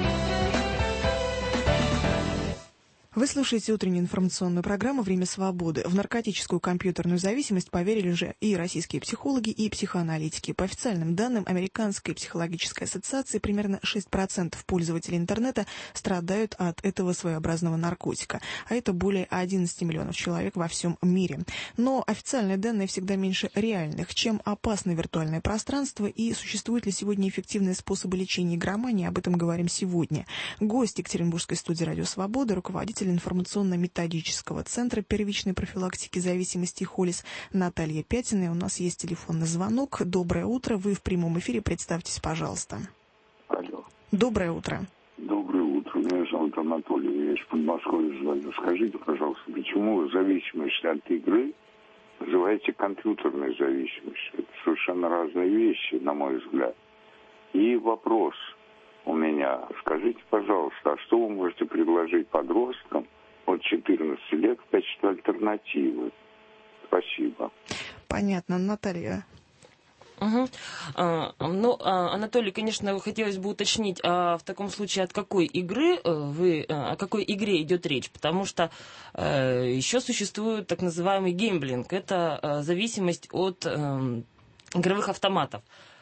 Вы слушаете утреннюю информационную программу «Время свободы». В наркотическую компьютерную зависимость поверили же и российские психологи, и психоаналитики. По официальным данным Американской психологической ассоциации, примерно шесть процентов пользователей интернета страдают от этого своеобразного наркотика. А это более одиннадцати миллионов человек во всем мире. Но официальные данные всегда меньше реальных. Чем опасно виртуальное пространство и существуют ли сегодня эффективные способы лечения игромании, об этом говорим сегодня. Гость Екатеринбургской студии «Радио Свобода», руководитель информационно-методического центра первичной профилактики зависимости «Холис» Наталья Пятина. И у нас есть телефонный звонок. Доброе утро. Вы в прямом эфире. Представьтесь, пожалуйста. Алло. Доброе утро. Доброе утро. Меня зовут Анатолий. Я из Подмосковья звоню. Скажите, пожалуйста, почему зависимость от игры называете компьютерной зависимостью? Это совершенно разные вещи, на мой взгляд. И вопрос у меня. Скажите, пожалуйста, а что вы можете предложить подросткам от четырнадцати лет в качестве альтернативы? Спасибо. Понятно, Наталья. Угу. А, ну, а, Анатолий, конечно, хотелось бы уточнить, а в таком случае от какой игры вы, о какой игре идет речь? Потому что а, еще существует так называемый геймблинг. Это а, зависимость от а, игровых автоматов.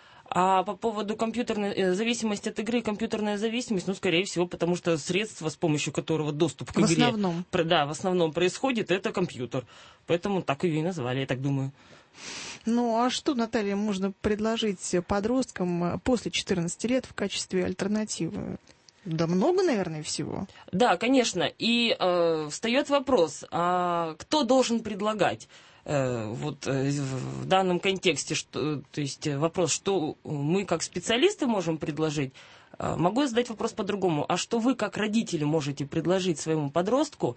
А по поводу компьютерной зависимости от игры, компьютерная зависимость, ну, скорее всего, потому что средство, с помощью которого доступ к игре... В основном. Да, в основном происходит, это компьютер. Поэтому так ее и назвали, я так думаю. Ну, а что, Наталья, можно предложить подросткам после четырнадцати лет в качестве альтернативы? Да много, наверное, всего. Да, конечно. И э, встает вопрос, а кто должен предлагать? Вот в данном контексте, что, то есть вопрос, что мы как специалисты можем предложить, могу я задать вопрос по-другому. А что вы как родители можете предложить своему подростку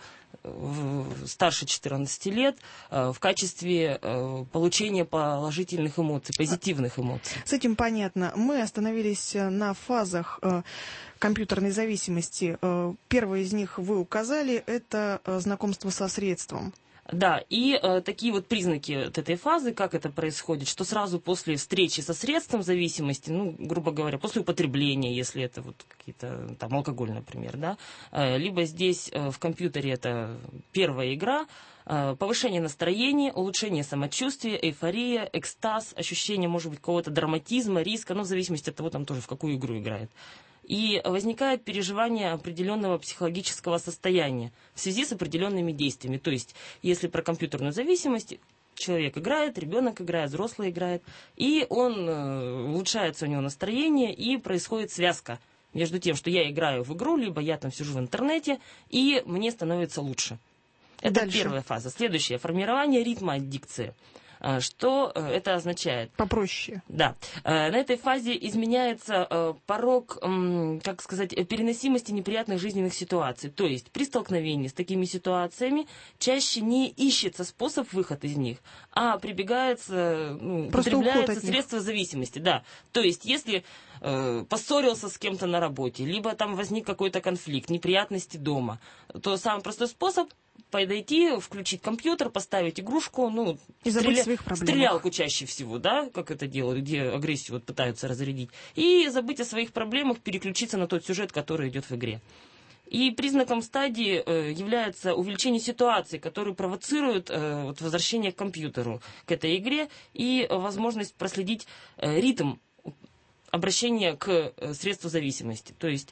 старше четырнадцати лет в качестве получения положительных эмоций, позитивных эмоций? С этим понятно. Мы остановились на фазах компьютерной зависимости. Первое из них вы указали, это знакомство со средством. Да, и э, такие вот признаки вот этой фазы, как это происходит, что сразу после встречи со средством зависимости, ну, грубо говоря, после употребления, если это вот какие-то, там, алкоголь, например, да, э, либо здесь э, в компьютере это первая игра, э, повышение настроения, улучшение самочувствия, эйфория, экстаз, ощущение, может быть, какого-то драматизма, риска, ну, в зависимости от того, там тоже в какую игру играет. И возникает переживание определенного психологического состояния в связи с определенными действиями. То есть, если про компьютерную зависимость, человек играет, ребенок играет, взрослый играет, и он, улучшается у него настроение, и происходит связка между тем, что я играю в игру, либо я там сижу в интернете, и мне становится лучше. Это Дальше. Первая фаза. Следующее. Формирование ритма аддикции. Что это означает? Попроще. Да. На этой фазе изменяется порог, как сказать, переносимости неприятных жизненных ситуаций. То есть при столкновении с такими ситуациями чаще не ищется способ выхода из них, а прибегается, ну, употребляется средство зависимости. Да. То есть если поссорился с кем-то на работе, либо там возник какой-то конфликт, неприятности дома, то самый простой способ подойти, включить компьютер, поставить игрушку, ну, и забыть о своих проблемах. Стрелялку чаще всего, да, как это делают, где агрессию вот пытаются разрядить, и забыть о своих проблемах, переключиться на тот сюжет, который идет в игре. И признаком стадии э, является увеличение ситуации, которые провоцируют э, вот, возвращение к компьютеру, к этой игре, и э, возможность проследить э, ритм обращения к э, средству зависимости. То есть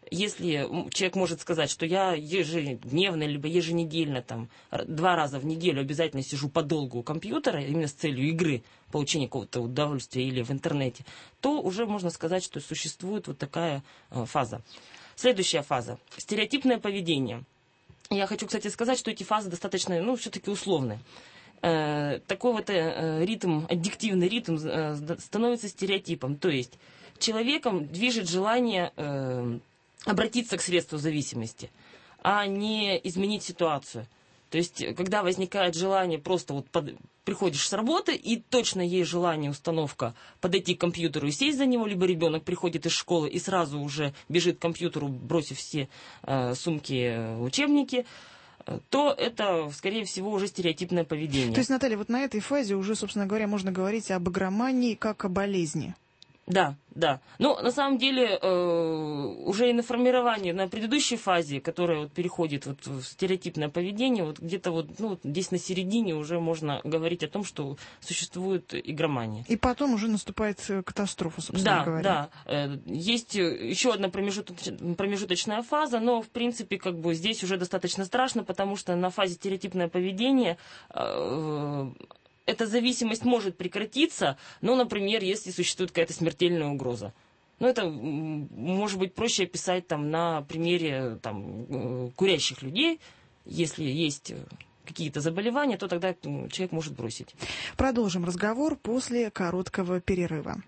если человек может сказать, что я ежедневно, либо еженедельно, там, два раза в неделю обязательно сижу подолгу у компьютера, именно с целью игры, получения какого-то удовольствия или в интернете, то уже можно сказать, что существует вот такая фаза. Следующая фаза. Стереотипное поведение. Я хочу, кстати, сказать, что эти фазы достаточно, ну, все-таки условные. Э, такой вот э, ритм, аддиктивный ритм э, становится стереотипом. То есть человеком движет желание э, обратиться к средству зависимости, а не изменить ситуацию. То есть, когда возникает желание, просто вот под, приходишь с работы, и точно есть желание, установка, подойти к компьютеру и сесть за него, либо ребенок приходит из школы и сразу уже бежит к компьютеру, бросив все э, сумки, учебники, то это, скорее всего, уже стереотипное поведение. То есть, Наталья, вот на этой фазе уже, собственно говоря, можно говорить об игромании как о болезни. Да, да. Но на самом деле э, уже и на формировании, на предыдущей фазе, которая вот переходит вот в стереотипное поведение, вот где-то вот, ну, здесь на середине уже можно говорить о том, что существует игромания. И потом уже наступает катастрофа, собственно да, говоря. Да, да. Есть еще одна промежуточ... промежуточная фаза, но, в принципе, как бы здесь уже достаточно страшно, потому что на фазе стереотипное поведение э, эта зависимость может прекратиться, ну, например, если существует какая-то смертельная угроза. Ну, это может быть проще описать там, на примере там, курящих людей. Если есть какие-то заболевания, то тогда человек может бросить. Продолжим разговор после короткого перерыва.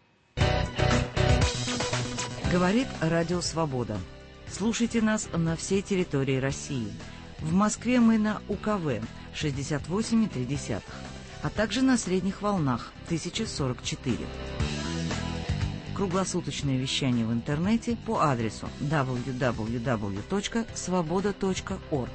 Говорит Радио Свобода. Слушайте нас на всей территории России. В Москве мы на У Ка В шестьдесят восемь и три десятых. А также на средних волнах тысяча сорок четыре. Круглосуточное вещание в интернете по адресу дабл ю дабл ю дабл ю точка свобода точка орг.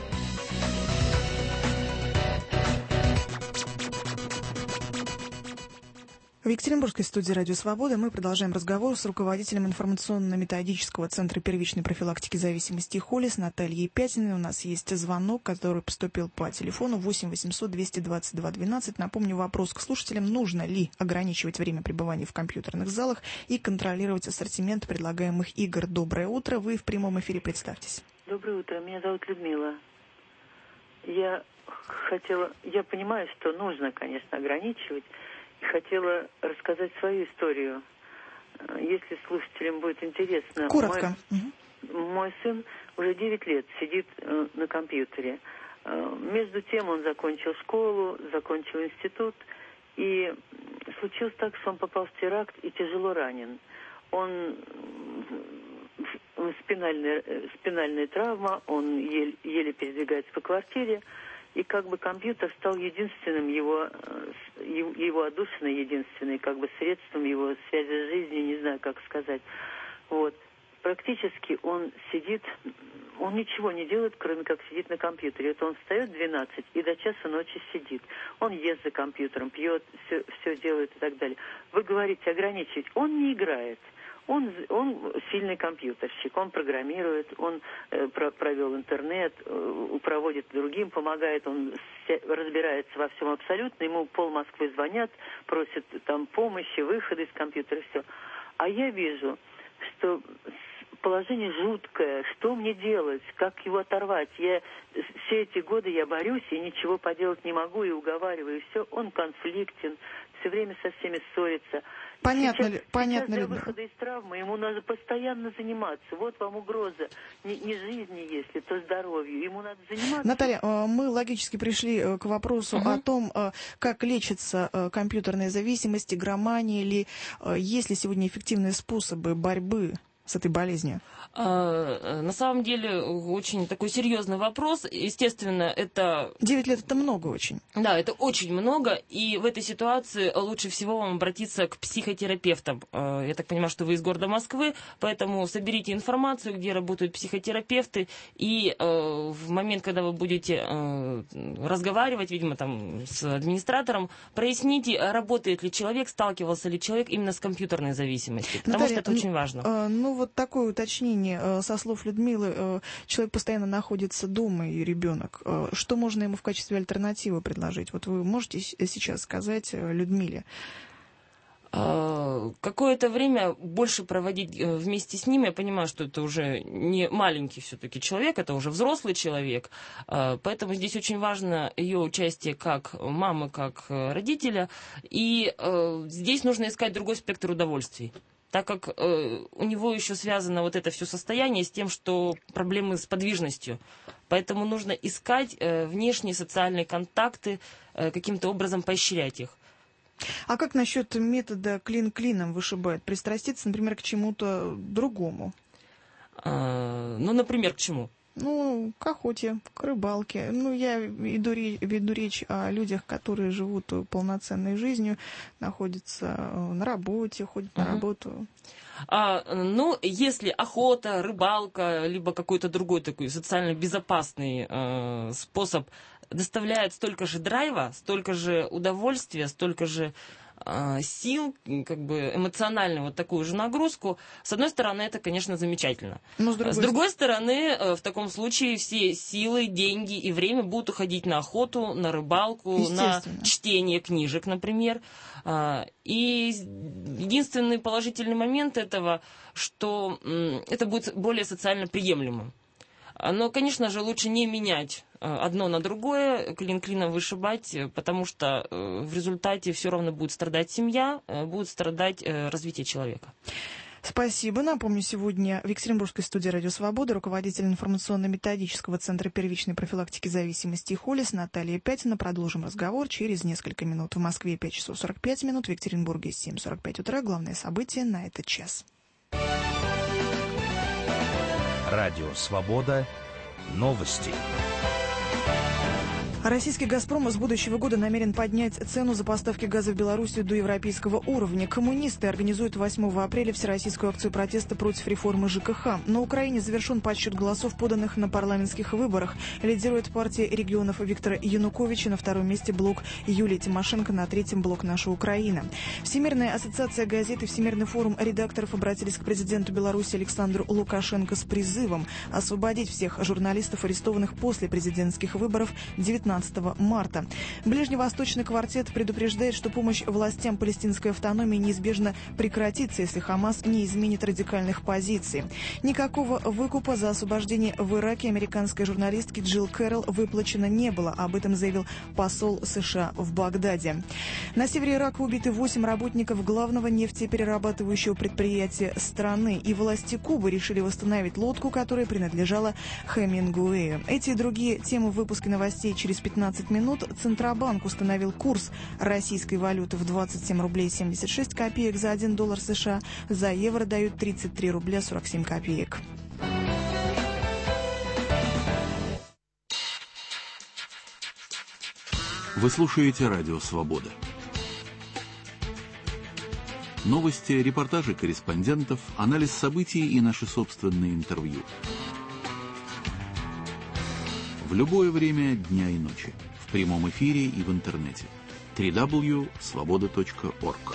В Екатеринбургской студии «Радио Свобода» мы продолжаем разговор с руководителем информационно-методического центра первичной профилактики зависимости «Холис» Натальей Пятиной. У нас есть звонок, который поступил по телефону восемь восемьсот двести двадцать два двенадцать. Напомню, вопрос к слушателям: нужно ли ограничивать время пребывания в компьютерных залах и контролировать ассортимент предлагаемых игр? Доброе утро, вы в прямом эфире, представьтесь. Доброе утро, меня зовут Людмила. Я хотела, я понимаю, что нужно, конечно, ограничивать. И хотела рассказать свою историю. Если слушателям будет интересно. Коротко. Мой, мой сын уже девять лет сидит э, на компьютере. Э, между тем он закончил школу, закончил институт. И случилось так, что он попал в теракт и тяжело ранен. Он спинальная, спинальная травма, он еле, еле передвигается по квартире. И как бы компьютер стал единственным его, его отдушиной, единственным как бы средством его связи с жизнью, не знаю, как сказать. Вот. Практически он сидит, он ничего не делает, кроме как сидит на компьютере. Это он встает в двенадцать и до часа ночи сидит. Он ест за компьютером, пьет, все, все делает и так далее. Вы говорите ограничивать, он не играет. Он, он сильный компьютерщик, он программирует, он э, про, провел интернет, э, проводит другим, помогает, он вся, разбирается во всем абсолютно, ему пол Москвы звонят, просят там помощи, выхода из компьютера, все. А я вижу, что положение жуткое, что мне делать, как его оторвать. Я все эти годы я борюсь и ничего поделать не могу, и уговариваю, и все, он конфликтен, все время со всеми ссорится. Понятно, сейчас, понятно, сейчас для выхода из травмы ему надо постоянно заниматься. Вот вам угроза. Не, не жизни, если, то здоровью. Ему надо заниматься. Наталья, мы логически пришли к вопросу угу. о том, как лечится компьютерная зависимость, игромания, или есть ли сегодня эффективные способы борьбы с этой болезнью? На самом деле очень такой серьезный вопрос. Естественно, это... Девять лет это много очень. Да, это очень много. И в этой ситуации лучше всего вам обратиться к психотерапевтам. Я так понимаю, что вы из города Москвы, поэтому соберите информацию, где работают психотерапевты. И в момент, когда вы будете разговаривать, видимо, там с администратором, проясните, работает ли человек, сталкивался ли человек именно с компьютерной зависимостью. Потому Наталья, что это очень важно. Ну, вот такое уточнение. Со слов Людмилы, человек постоянно находится дома, и ребенок. Что можно ему в качестве альтернативы предложить? Вот вы можете сейчас сказать Людмиле? какое-то время больше проводить вместе с ними. Я понимаю, что это уже не маленький все-таки человек, это уже взрослый человек. Поэтому здесь очень важно ее участие как мамы, как родителя. И здесь нужно искать другой спектр удовольствий, так как э, у него еще связано вот это все состояние с тем, что проблемы с подвижностью. Поэтому нужно искать э, внешние социальные контакты, э, каким-то образом поощрять их. А как насчет метода клин клином вышибает? Пристраститься, например, к чему-то другому? А, ну, например, к чему? Ну, к охоте, к рыбалке. Ну, я веду, веду речь о людях, которые живут полноценной жизнью, находятся на работе, ходят uh-huh. на работу. А, ну, если охота, рыбалка, либо какой-то другой такой социально безопасный э, способ доставляет столько же драйва, столько же удовольствия, столько же э, сил, как бы эмоциональную вот такую же нагрузку, с одной стороны, это, конечно, замечательно. Но с другой, с другой стороны, э, в таком случае все силы, деньги и время будут уходить на охоту, на рыбалку, на чтение книжек, например. Э, и единственный положительный момент этого, что э, это будет более социально приемлемым. Но, конечно же, лучше не менять одно на другое, клин клином вышибать, потому что в результате все равно будет страдать семья, будет страдать развитие человека. Спасибо. Напомню, сегодня в Екатеринбургской студии «Радио Свобода» руководитель информационно-методического центра первичной профилактики зависимости «Холис» Наталья Пятина. Продолжим разговор через несколько минут. В Москве пять часов сорок пять минут, в Екатеринбурге семь сорок пять утра. Главное событие на этот час. Радио «Свобода». Новости. Российский «Газпром» с будущего года намерен поднять цену за поставки газа в Белоруссию до европейского уровня. Коммунисты организуют восьмого апреля всероссийскую акцию протеста против реформы ЖКХ. На Украине завершен подсчет голосов, поданных на парламентских выборах. Лидирует партия регионов Виктора Януковича, на втором месте блок Юлии Тимошенко, на третьем блок «Наша Украина». Всемирная ассоциация газет и Всемирный форум редакторов обратились к президенту Беларуси Александру Лукашенко с призывом освободить всех журналистов, арестованных после президентских выборов девятнадцатого марта. Ближневосточный квартет предупреждает, что помощь властям палестинской автономии неизбежно прекратится, если Хамас не изменит радикальных позиций. Никакого выкупа за освобождение в Ираке американской журналистки Джилл Кэрролл выплачено не было. Об этом заявил посол США в Багдаде. На севере Ирака убиты восемь работников главного нефтеперерабатывающего предприятия страны. И власти Кубы решили восстановить лодку, которая принадлежала Хемингуэю. Эти и другие темы в выпуске новостей через пятнадцать минут. Центробанк установил курс российской валюты в двадцать семь рублей семьдесят шесть копеек за один доллар США. За евро дают тридцать три рубля сорок семь копеек. Вы слушаете «Радио Свобода». Новости, репортажи корреспондентов, анализ событий и наши собственные интервью. В любое время дня и ночи, в прямом эфире и в интернете. дабл ю дабл ю дабл ю точка свобода точка орг.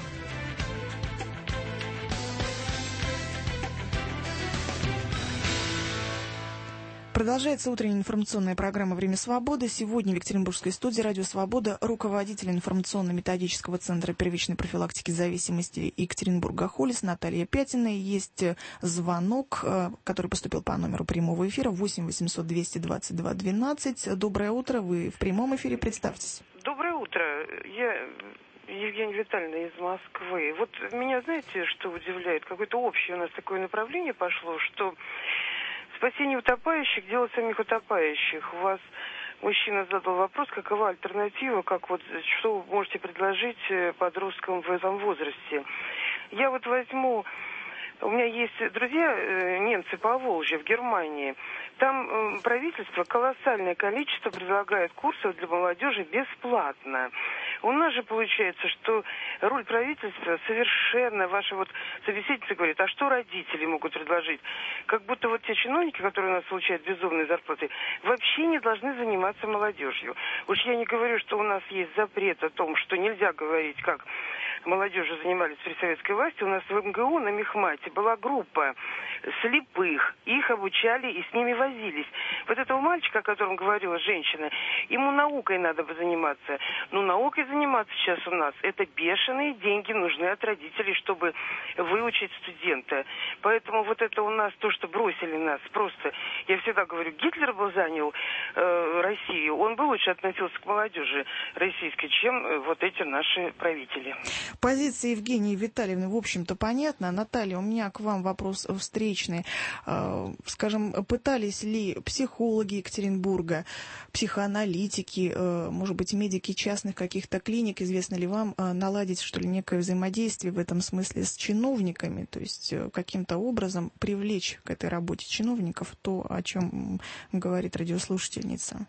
Продолжается утренняя информационная программа «Время свободы». Сегодня в Екатеринбургской студии «Радио Свобода» руководитель информационно-методического центра первичной профилактики зависимости Екатеринбурга «Холис» Наталья Пятина. Есть звонок, который поступил по номеру прямого эфира восемь восемьсот двести двадцать два двенадцать. Доброе утро, вы в прямом эфире, представьтесь. Доброе утро, я Евгения Витальевна из Москвы. Вот меня, знаете, что удивляет? Какое-то общее у нас такое направление пошло, что спасение утопающих – дело самих утопающих. У вас мужчина задал вопрос, какова альтернатива, как вот, что вы можете предложить подросткам в этом возрасте. Я вот возьму, у меня есть друзья, немцы по Волжье, в Германии. Там правительство колоссальное количество предлагает курсов для молодежи бесплатно. У нас же получается, что роль правительства совершенно, ваша вот собеседница говорит, а что родители могут предложить? Как будто вот те чиновники, которые у нас получают безумные зарплаты, вообще не должны заниматься молодежью. Уж я не говорю, что у нас есть запрет о том, что нельзя говорить, как молодежью занимались при советской власти, у нас в МГУ на Мехмате была группа слепых. Их обучали и с ними возились. Вот этого мальчика, о котором говорила женщина, ему наукой надо бы заниматься. Ну, наукой заниматься сейчас у нас, это бешеные деньги нужны от родителей, чтобы выучить студента. Поэтому вот это у нас то, что бросили нас, просто, я всегда говорю, Гитлер был занял э, Россию, он бы лучше относился к молодежи российской, чем э, вот эти наши правители. Позиция Евгении Витальевны, в общем-то, понятна. Наталья, у меня к вам вопрос встречный. Скажем, пытались ли психологи Екатеринбурга, психоаналитики, может быть, медики частных каких-то клиник, известно ли вам, наладить, что ли, некое взаимодействие в этом смысле с чиновниками, то есть каким-то образом привлечь к этой работе чиновников, то, о чем говорит радиослушательница?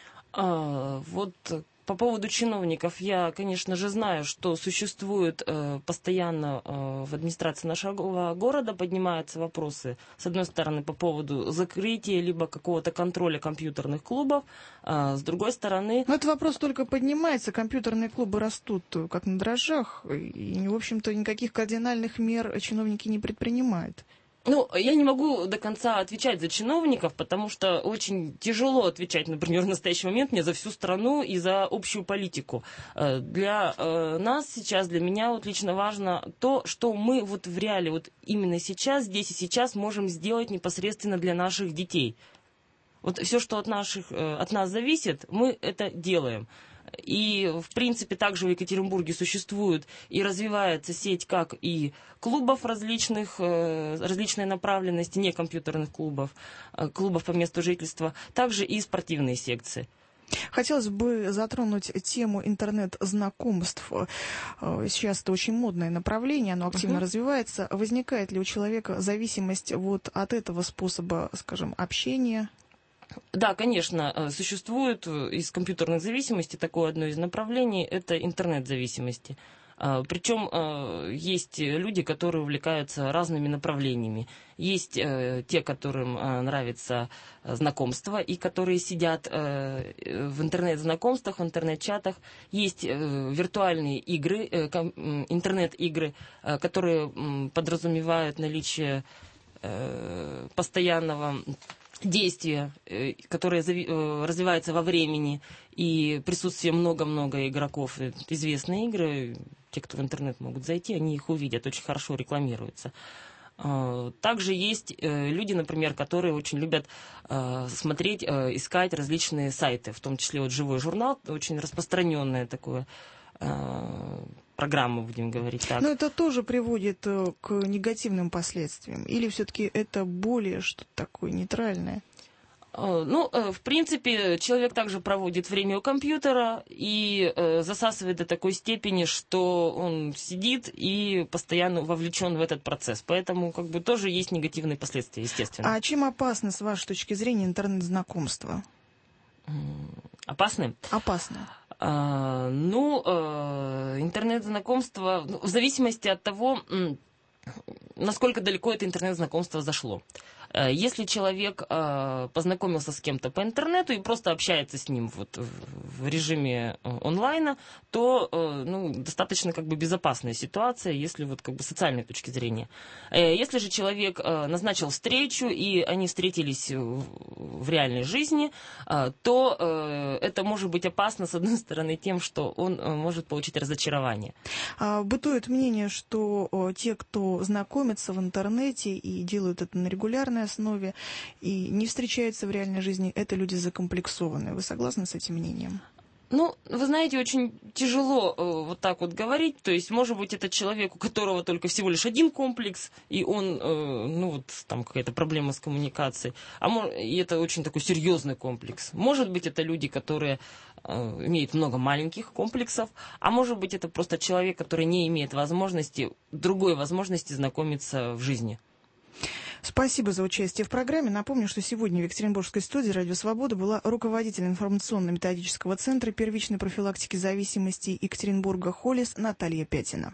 А, вот... По поводу чиновников, я, конечно же, знаю, что существует э, постоянно э, в администрации нашего города, поднимаются вопросы, с одной стороны, по поводу закрытия, либо какого-то контроля компьютерных клубов, а с другой стороны... Но этот вопрос только поднимается, компьютерные клубы растут как на дрожжах, и, в общем-то, никаких кардинальных мер чиновники не предпринимают. Ну, я не могу до конца отвечать за чиновников, потому что очень тяжело отвечать, например, в настоящий момент мне за всю страну и за общую политику. Для нас сейчас, для меня вот лично важно то, что мы вот в реале, вот именно сейчас, здесь и сейчас можем сделать непосредственно для наших детей. Вот все, что от, наших, от нас зависит, мы это делаем. И, в принципе, также в Екатеринбурге существует и развивается сеть как и клубов различных, различной направленности, не компьютерных клубов, клубов по месту жительства, также и спортивные секции. Хотелось бы затронуть тему интернет-знакомств. Сейчас это очень модное направление, оно активно uh-huh. развивается. Возникает ли у человека зависимость вот от этого способа, скажем, общения? Да, конечно, существует из компьютерных зависимостей такое одно из направлений, это интернет-зависимости. Причем есть люди, которые увлекаются разными направлениями. Есть те, которым нравится знакомство и которые сидят в интернет-знакомствах, в интернет-чатах. Есть виртуальные игры, интернет-игры, которые подразумевают наличие постоянного действия, которое развивается во времени, и присутствие много-много игроков. Известные игры, те, кто в интернет могут зайти, они их увидят, очень хорошо рекламируются. Также есть люди, например, которые очень любят смотреть, искать различные сайты, в том числе вот «Живой журнал», очень распространенное такое программу, будем говорить так. Но это тоже приводит к негативным последствиям? Или все-таки это более что-то такое нейтральное? Ну, в принципе, человек также проводит время у компьютера и засасывает до такой степени, что он сидит и постоянно вовлечен в этот процесс. Поэтому как бы тоже есть негативные последствия, естественно. А чем опасно, с вашей точки зрения, интернет-знакомство? Опасны? Опасны. А, ну, э, интернет-знакомство, в зависимости от того, насколько далеко это интернет-знакомство зашло. Если человек э, познакомился с кем-то по интернету и просто общается с ним вот в, в режиме онлайна, то э, ну, достаточно как бы безопасная ситуация, если вот как бы с социальной точки зрения. Э, если же человек э, назначил встречу и они встретились в, в реальной жизни, э, то э, это может быть опасно, с одной стороны, тем, что он э, может получить разочарование. А, бытует мнение, что о, те, кто знакомятся в интернете и делают это на регулярной основе и не встречаются в реальной жизни, это люди закомплексованные. Вы согласны с этим мнением? Ну, вы знаете, очень тяжело э, вот так вот говорить. То есть, может быть, это человек, у которого только всего лишь один комплекс, и он, э, ну, вот там какая-то проблема с коммуникацией. А может, и это очень такой серьезный комплекс. Может быть, это люди, которые э, имеют много маленьких комплексов, а может быть, это просто человек, который не имеет возможности, другой возможности знакомиться в жизни. Спасибо за участие в программе. Напомню, что сегодня в Екатеринбургской студии «Радио Свобода» была руководитель информационно-методического центра первичной профилактики зависимости Екатеринбурга «Холис» Наталья Пятина.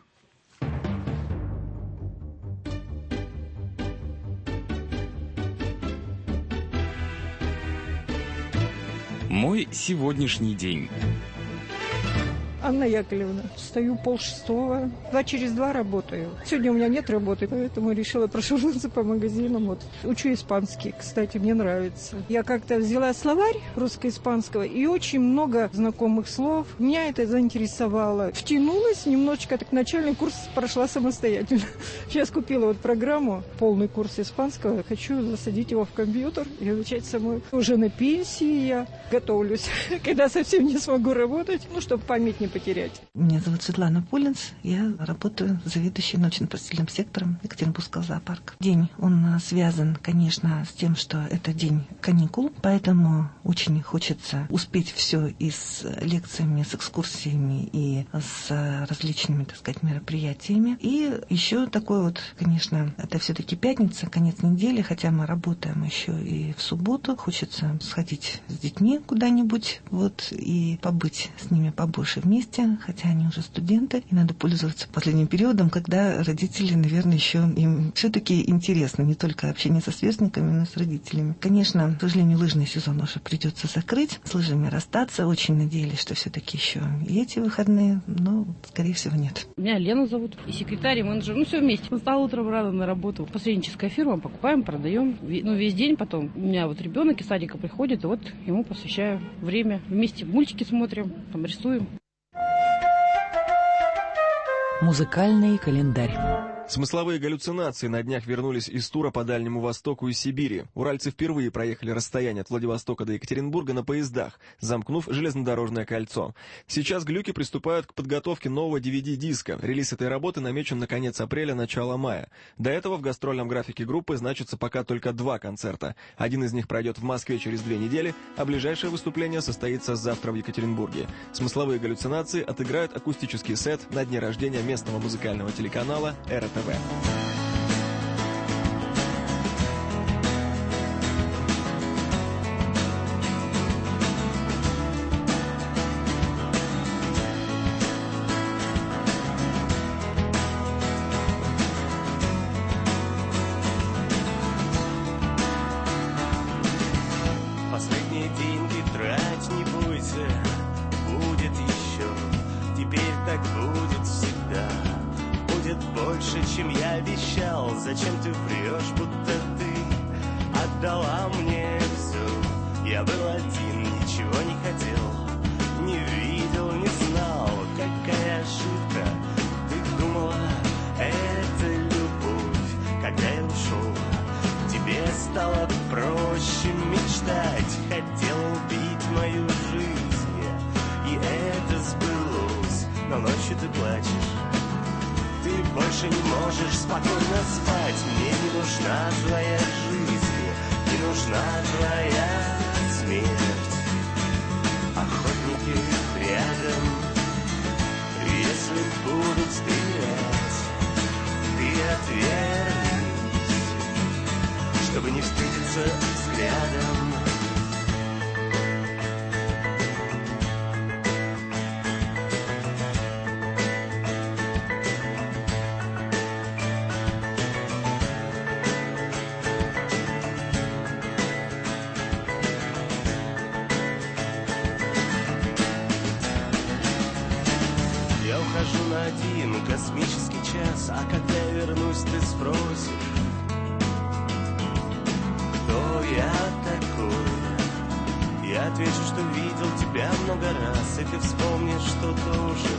Мой сегодняшний день. Анна Яковлевна. Встаю полшестого. Два через два работаю. Сегодня у меня нет работы, поэтому решила прошвырнуться по магазинам. Вот. Учу испанский, кстати, мне нравится. Я как-то взяла словарь русско-испанского и очень много знакомых слов. Меня это заинтересовало. Втянулась немножечко, так начальный курс прошла самостоятельно. Сейчас купила вот программу, полный курс испанского. Хочу засадить его в компьютер и изучать самой. Уже на пенсии я готовлюсь, когда совсем не смогу работать, ну, чтобы память не потерять. Меня зовут Светлана Пулинц. Я работаю заведующей научно-поощрительным сектором Екатеринбургского зоопарка. День, он связан, конечно, с тем, что это день каникул, поэтому очень хочется успеть все и с лекциями, с экскурсиями, и с различными, так сказать, мероприятиями. И еще такой вот, конечно, это все-таки пятница, конец недели, хотя мы работаем еще и в субботу. Хочется сходить с детьми куда-нибудь, вот, и побыть с ними побольше вместе, хотя они уже студенты, и надо пользоваться последним периодом, когда родители, наверное, еще им все-таки интересно не только общение со сверстниками, но и с родителями. Конечно, к сожалению, лыжный сезон уже придется закрыть, с лыжами расстаться. Очень надеялись, что все-таки еще и эти выходные, но, скорее всего, нет. Меня Лена зовут, и секретарь, и менеджер, ну все вместе. Встала утром рано на работу. Посредническая фирма, покупаем, продаем, ну весь день потом. У меня вот ребенок из садика приходит, и вот ему посвящаю время. Вместе мультики смотрим, там рисуем. Музыкальный календарь. Смысловые галлюцинации на днях вернулись из тура по Дальнему Востоку и Сибири. Уральцы впервые проехали расстояние от Владивостока до Екатеринбурга на поездах, замкнув железнодорожное кольцо. Сейчас глюки приступают к подготовке нового ди ви ди-диска. Релиз этой работы намечен на конец апреля, начало мая. До этого в гастрольном графике группы значатся пока только два концерта. Один из них пройдет в Москве через две недели, а ближайшее выступление состоится завтра в Екатеринбурге. Смысловые галлюцинации отыграют акустический сет на дне рождения местного музыкального телеканала эр тэ вэ. Последние деньги трать не бойся, будет еще, теперь так будет всегда. Будет больше, чем я обещал. Зачем ты врешь, будто ты отдала мне все? Я был один, ничего не хотел, не видел, не знал, какая ошибка. Ты думала, это любовь. Когда я ушел, тебе стало проще мечтать. Хотел убить мою жизнь, и это сбылось. Но ночью ты плачешь, ты больше не можешь спокойно спать. Мне не нужна твоя жизнь, не нужна твоя смерть. Охотники рядом, если будут стрелять, ты отвернись, чтобы не встретиться взглядом. Ухожу на один космический час, а когда я вернусь, ты спросишь, кто я такой? Я отвечу, что видел тебя много раз, и ты вспомнишь, что тоже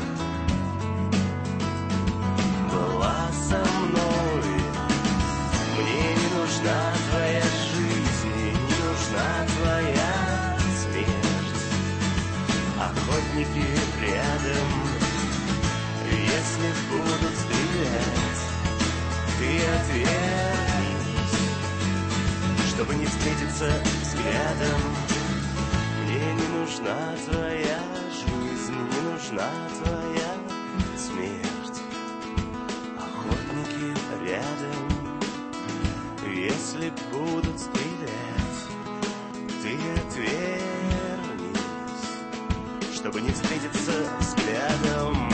была со мной. Мне не нужна твоя жизнь, не нужна твоя смерть. Охотники рядом, если будут стрелять, ты отвернись, чтобы не встретиться взглядом. Мне не нужна твоя жизнь, не нужна твоя смерть. Охотники рядом, если будут стрелять, ты отвернись, чтобы не встретиться взглядом.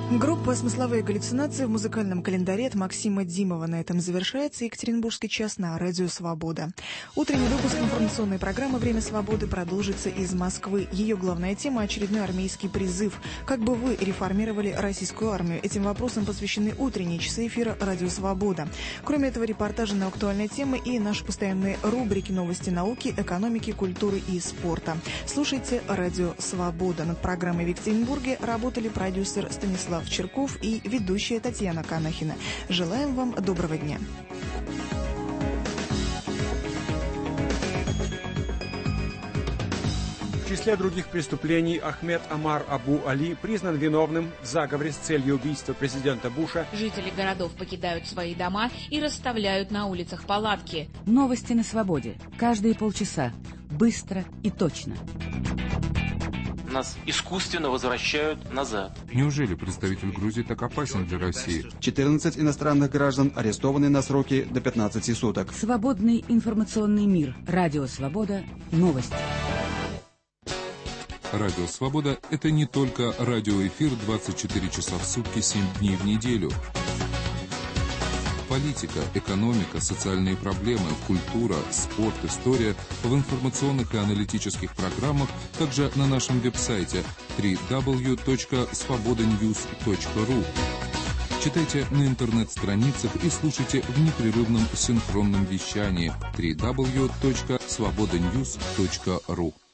Группа «Смысловые галлюцинации» в музыкальном календаре от Максима Димова. На этом завершается Екатеринбургский час на Радио Свобода. Утренний выпуск информационной программы «Время свободы» продолжится из Москвы. Ее главная тема – очередной армейский призыв. Как бы вы реформировали российскую армию? Этим вопросам посвящены утренние часы эфира «Радио Свобода». Кроме этого, репортажи на актуальные темы и наши постоянные рубрики «Новости науки», экономики, культуры и спорта. Слушайте «Радио Свобода». Над программой в Екатеринбурге работали продюсер Станислав Черков и ведущая Татьяна Канахина. Желаем вам доброго дня. В числе других преступлений Ахмед Амар Абу Али признан виновным в заговоре с целью убийства президента Буша. Жители городов покидают свои дома и расставляют на улицах палатки. Новости на свободе. Каждые полчаса. Быстро и точно. Нас искусственно возвращают назад. Неужели представитель Грузии так опасен для России? четырнадцать иностранных граждан арестованы на сроки до пятнадцати суток. Свободный информационный мир. Радио Свобода. Новости. Радио Свобода – это не только радиоэфир двадцать четыре часа в сутки, семь дней в неделю. Политика, экономика, социальные проблемы, культура, спорт, история в информационных и аналитических программах, также на нашем веб-сайте дабл-ю дабл-ю дабл-ю точка свобода ньюс точка ру. Читайте на интернет-страницах и слушайте в непрерывном синхронном вещании дабл-ю дабл-ю дабл-ю точка свобода ньюс точка ру.